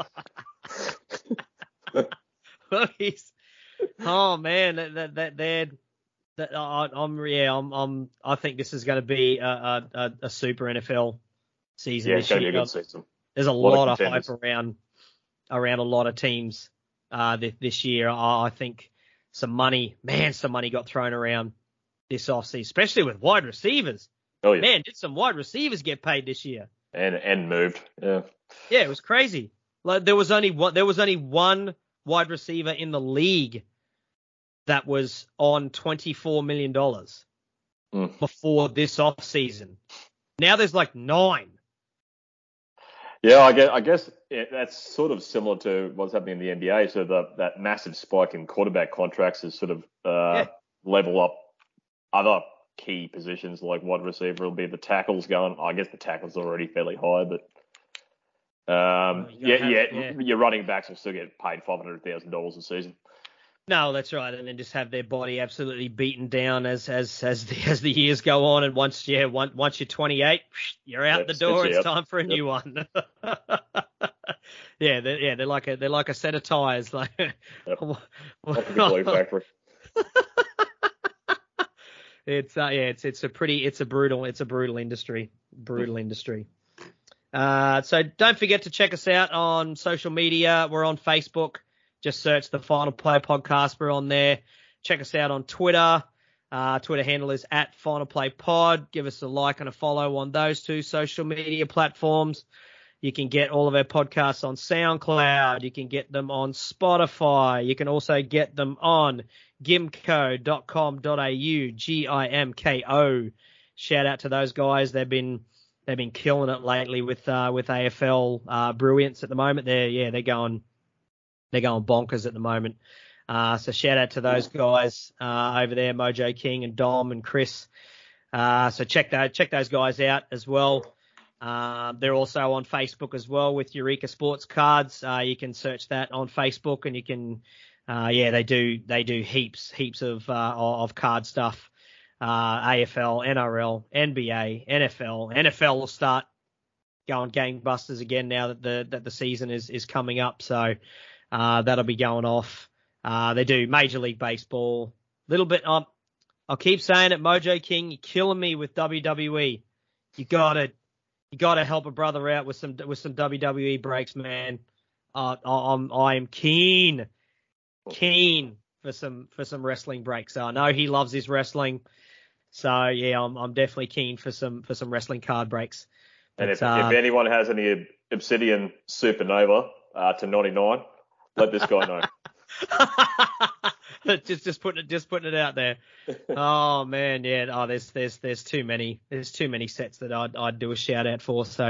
He's, oh man, that that, that they're. That, I, I'm yeah, I'm, I'm I think this is going to be a, a, a super N F L season. Yeah, this it's going to year. be a good season. There's a, a lot, lot of, of hype around around a lot of teams uh, this, this year. I, I think some money, man, some money got thrown around this offseason, especially with wide receivers. Oh yeah, man, did some wide receivers get paid this year? And and moved. Yeah. Yeah, it was crazy. Like there was only one. There was only one wide receiver in the league that was on twenty-four million dollars mm. before this off season. Now there's like nine. Yeah, I guess, I guess it, that's sort of similar to what's happening in the N B A. So the, that massive spike in quarterback contracts has sort of uh, yeah. level up other key positions like wide receiver will be the tackles going. I guess the tackles are already fairly high, but um, well, yeah, have, yeah, yeah, your running backs will still get paid five hundred thousand dollars a season. No, that's right, and then just have their body absolutely beaten down as as as the as the years go on, and once yeah, once once you're twenty-eight, you're out yep, the door. It's, it's time for a yep. new one. yeah, they're, yeah, they're like a they're like a set of tires. Like, yep. factory. It's uh, yeah, it's it's a pretty it's a brutal it's a brutal industry, brutal industry. Uh, so don't forget to check us out on social media. We're on Facebook. Just search the Final Play Podcast. We're on there. Check us out on Twitter. Uh, Twitter handle is at Final Play Pod. Give us a like and a follow on those two social media platforms. You can get all of our podcasts on SoundCloud. You can get them on Spotify. You can also get them on gimco dot com dot a u, G I M K O. Shout out to those guys. They've been they've been killing it lately with uh, with A F L uh, Brilliance at the moment. They're yeah they're going. They're going bonkers at the moment. Uh, so shout out to those guys uh, over there, Mojo King and Dom and Chris. Uh, so check that, check those guys out as well. Uh, they're also on Facebook as well with Eureka Sports Cards. Uh, you can search that on Facebook, and you can, uh, yeah, they do they do heaps heaps of uh, of card stuff. Uh, A F L, N R L, N B A, N F L. N F L will start going gangbusters again now that the that the season is is coming up. So. Uh, that'll be going off. Uh, they do Major League Baseball. Little bit. Um, I'll keep saying it, Mojo King. You're killing me with W W E. You gotta, you gotta help a brother out with some with some W W E breaks, man. Uh, I'm I am keen, keen for some for some wrestling breaks. So I know he loves his wrestling. So yeah, I'm I'm definitely keen for some for some wrestling card breaks. But, and if, uh, if anyone has any Obsidian Supernova uh, to ninety-nine. Let this guy know. just just putting it just putting it out there. Oh man, yeah. Oh, there's there's there's too many there's too many sets that I'd I'd do a shout out for. So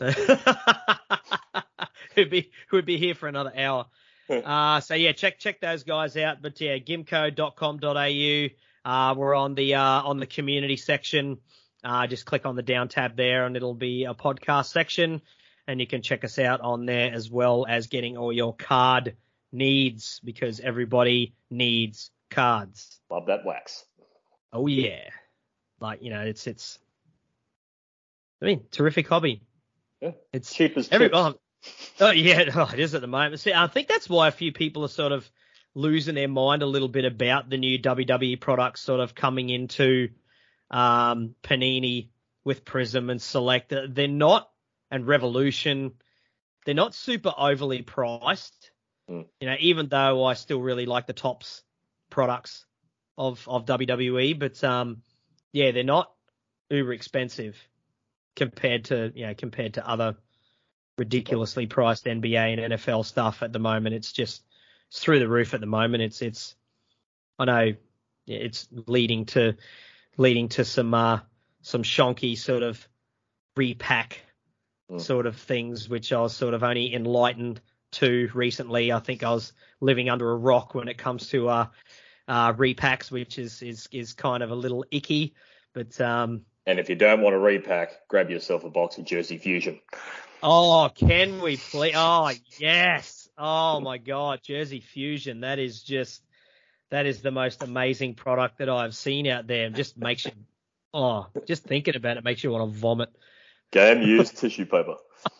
who'd be who'd be here for another hour. Uh, so yeah, check check those guys out. But yeah, gimco dot com dot a u. Uh, we're on the uh, on the community section. Uh, just click on the down tab there, and it'll be a podcast section. And you can check us out on there as well as getting all your card needs because everybody needs cards. Love that wax. Oh yeah. Like, you know, it's, it's, I mean, terrific hobby. Yeah. It's cheap as every, chips. oh, oh yeah, oh, it is at the moment. See, I think that's why a few people are sort of losing their mind a little bit about the new W W E products sort of coming into um, Panini with Prism and Select. They're not, and Revolution, they're not super overly priced. Mm. You know, even though I still really like the Topps products of, of W W E, but um, yeah, they're not uber expensive compared to, you know, compared to other ridiculously priced N B A and N F L stuff at the moment. It's just, it's through the roof at the moment. It's, it's, I know it's leading to, leading to some, uh, some shonky sort of repack mm. sort of things, which I was sort of only enlightened to recently. I think I was living under a rock when it comes to, uh, uh, repacks, which is, is, is kind of a little icky, but, um, and if you don't want to repack, grab yourself a box of Jersey Fusion. Oh, can we please? Oh, yes. Oh my God. Jersey Fusion. That is just, that is the most amazing product that I've seen out there. It just makes you, oh, just thinking about it makes you want to vomit. Game used tissue paper.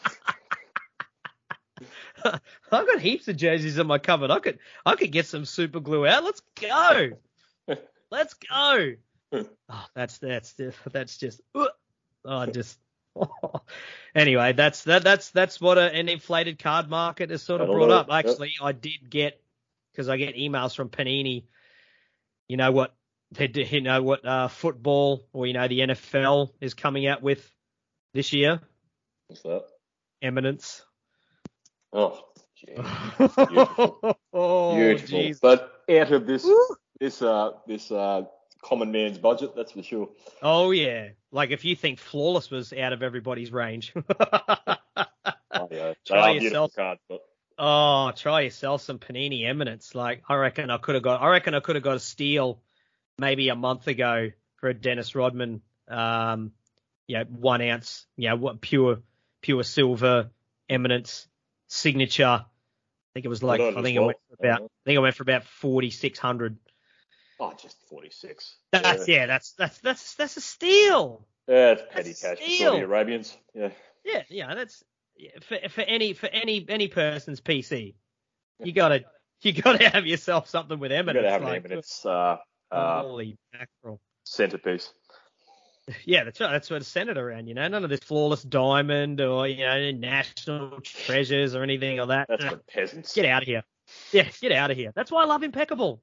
I've got heaps of jerseys in my cupboard. I could, I could get some super glue out. Let's go. Let's go. Oh, that's, that's, that's just, oh, just, anyway, that's, that, that's, that's what a, an inflated card market has sort of brought up. Actually, I did get, because I get emails from Panini, you know what, they do, you know what, uh, football or, you know, the N F L is coming out with this year. What's that? Eminence. Oh, geez. Beautiful. Oh, Beautiful. geez. But out of this, Woo. this, uh, this, uh, common man's budget, that's for sure. Oh, yeah. Like if you think Flawless was out of everybody's range. Oh, yeah. Try yourself. Cards, but... Oh, try yourself some Panini Eminence. Like I reckon I could have got, I reckon I could have got a steal maybe a month ago for a Dennis Rodman, um, yeah, one ounce, yeah, what pure, pure silver Eminence signature. I think it was like, I think it went for about, I think it went for about forty-six hundred. Oh, just forty-six. That's, yeah, yeah that's, that's, that's, that's a steal. Yeah, it's petty that's cash for Saudi Arabians. Yeah. Yeah, yeah, that's, yeah, for, for any, for any, any person's P C, you gotta, you gotta have yourself something with Eminence. You gotta have like, an Eminence, uh, uh, holy mackerel. Centerpiece. Yeah, that's right. That's what it's centered around, you know. None of this Flawless Diamond or, you know, National Treasures or anything like that. That's for peasants. Get out of here. Yeah, get out of here. That's why I love Impeccable.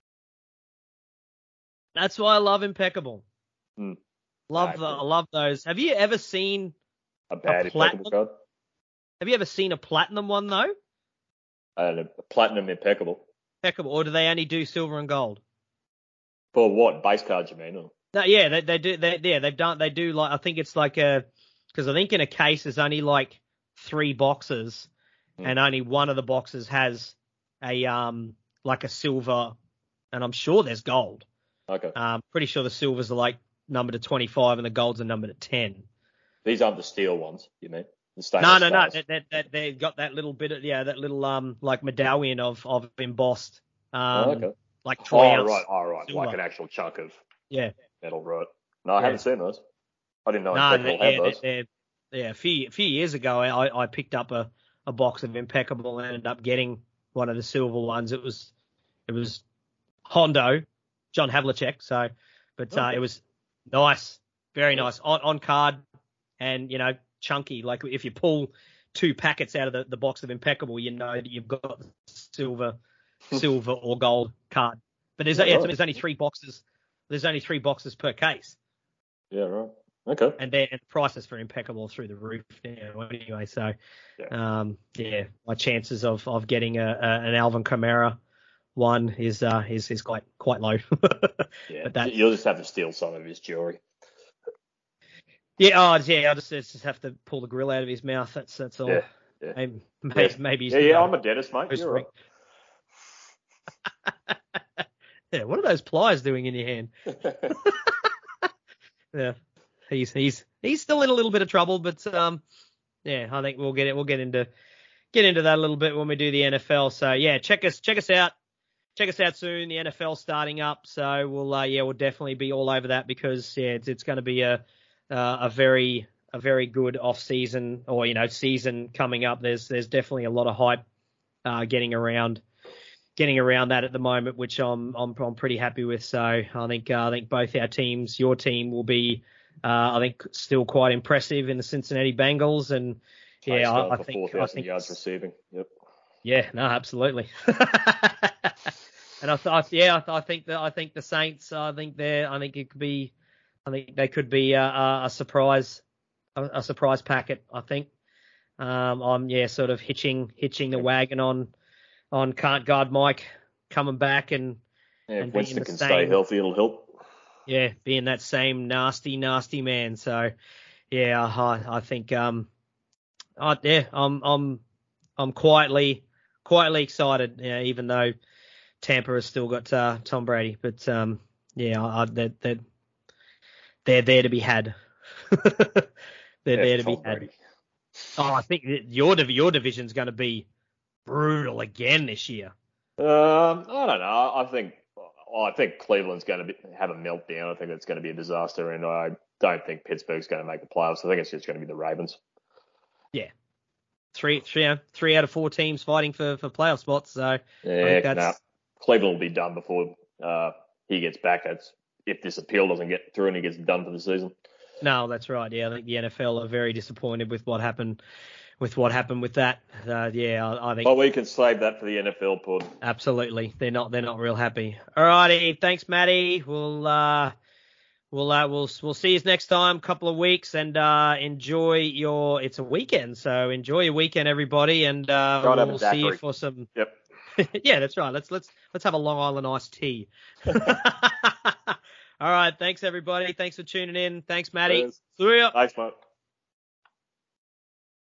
That's why I love Impeccable. Mm. Love nah, the, I love those. Have you ever seen a bad a platinum card? Have you ever seen a platinum one though? Uh, a platinum Impeccable. Impeccable, or do they only do silver and gold? For what base cards you mean? Or? No, yeah, they they do. They yeah, they've done. They do like I think it's like a because I think in a case there's only like three boxes, mm. and only one of the boxes has a um like a silver, and I'm sure there's gold. Okay. Um, pretty sure the silvers are like numbered to twenty-five and the golds are numbered at ten. These aren't the steel ones, you mean? The no, no, stars. no. That, that, that, they've got that little bit of, yeah, that little, um, like medallion of, of embossed, um, oh, okay. like troy Oh, ounce right, oh, right. silver. Like an actual chunk of yeah. metal, right. No, I yeah. haven't seen those. I didn't know no, Impeccable yeah, had those. They're, they're, yeah, a few, a few years ago, I, I picked up a, a box of Impeccable and ended up getting one of the silver ones. It was, it was Hondo, John Havlicek. So, but, okay. uh, it was nice, very nice on, on card and, you know, chunky. Like if you pull two packets out of the, the box of Impeccable, you know that you've got silver, silver or gold card. But there's, yeah, yeah, right. there's only three boxes. There's only three boxes per case. Yeah, right. Okay. And then and the prices for Impeccable through the roof now anyway. So, yeah, um, yeah my chances of, of getting a, a an Alvin Kamara one is uh is, is quite quite low. yeah, but that, you'll just have to steal some of his jewelry. Yeah, oh yeah, I just, just have to pull the grill out of his mouth. That's that's all. Yeah, yeah. Maybe maybe, yeah. maybe yeah, yeah. I'm a dentist, mate. You're right. Yeah, what are those pliers doing in your hand? Yeah, he's he's he's still in a little bit of trouble, but um, yeah, I think we'll get it. We'll get into get into that a little bit when we do the N F L. So yeah, check us check us out. Check us out soon. The N F L starting up, so we'll uh, yeah we'll definitely be all over that because yeah it's, it's going to be a uh, a very a very good off season or you know season coming up. There's there's definitely a lot of hype uh, getting around getting around that at the moment, which I'm I'm I'm pretty happy with. So I think uh, I think both our teams, your team will be, uh, I think, still quite impressive in the Cincinnati Bengals, and yeah, I, I for think four I thousand think yards receiving. Yep. Yeah, no, absolutely. And I thought, yeah, I, th- I think that I think the Saints, I think they're, I think it could be, I think they could be a, a, a surprise, a, a surprise packet. I think. Um, I'm yeah, sort of hitching hitching the wagon on on can't guard Mike coming back and Yeah, and if being Winston the can same, stay healthy, it'll help. Yeah, being that same nasty nasty man. So yeah, I I think um, I, yeah, I'm I'm I'm quietly quietly excited, yeah, even though Tampa has still got uh, Tom Brady, but um, yeah, I, I, they're, they're they're there to be had. they're Yeah, there to Tom be had. Brady. Oh, I think that your div- your division's going to be brutal again this year. Um, I don't know. I think I think Cleveland's going to be, have a meltdown. I think it's going to be a disaster, and I don't think Pittsburgh's going to make the playoffs. I think it's just going to be the Ravens. Yeah, three three three out of four teams fighting for, for playoff spots. So yeah, I think that's nah, Cleveland will be done before uh, he gets back. That's if this appeal doesn't get through and he gets done for the season. No, that's right. Yeah, I think the N F L are very disappointed with what happened with what happened with that. Uh, yeah, I, I think. Well, we can save that for the N F L pod. Absolutely, they're not they're not real happy. All righty, thanks, Matty. We'll uh, we'll uh, we'll we'll see you next time, couple of weeks, and uh, enjoy your. It's a weekend, so enjoy your weekend, everybody, and uh, Try to have a we'll see you daiquiri. for some. Yep. Yeah, that's right. Let's let's let's have a Long Island iced tea. All right, thanks everybody. Thanks for tuning in. Thanks, Matty. Cheers. See ya. Thanks, mate.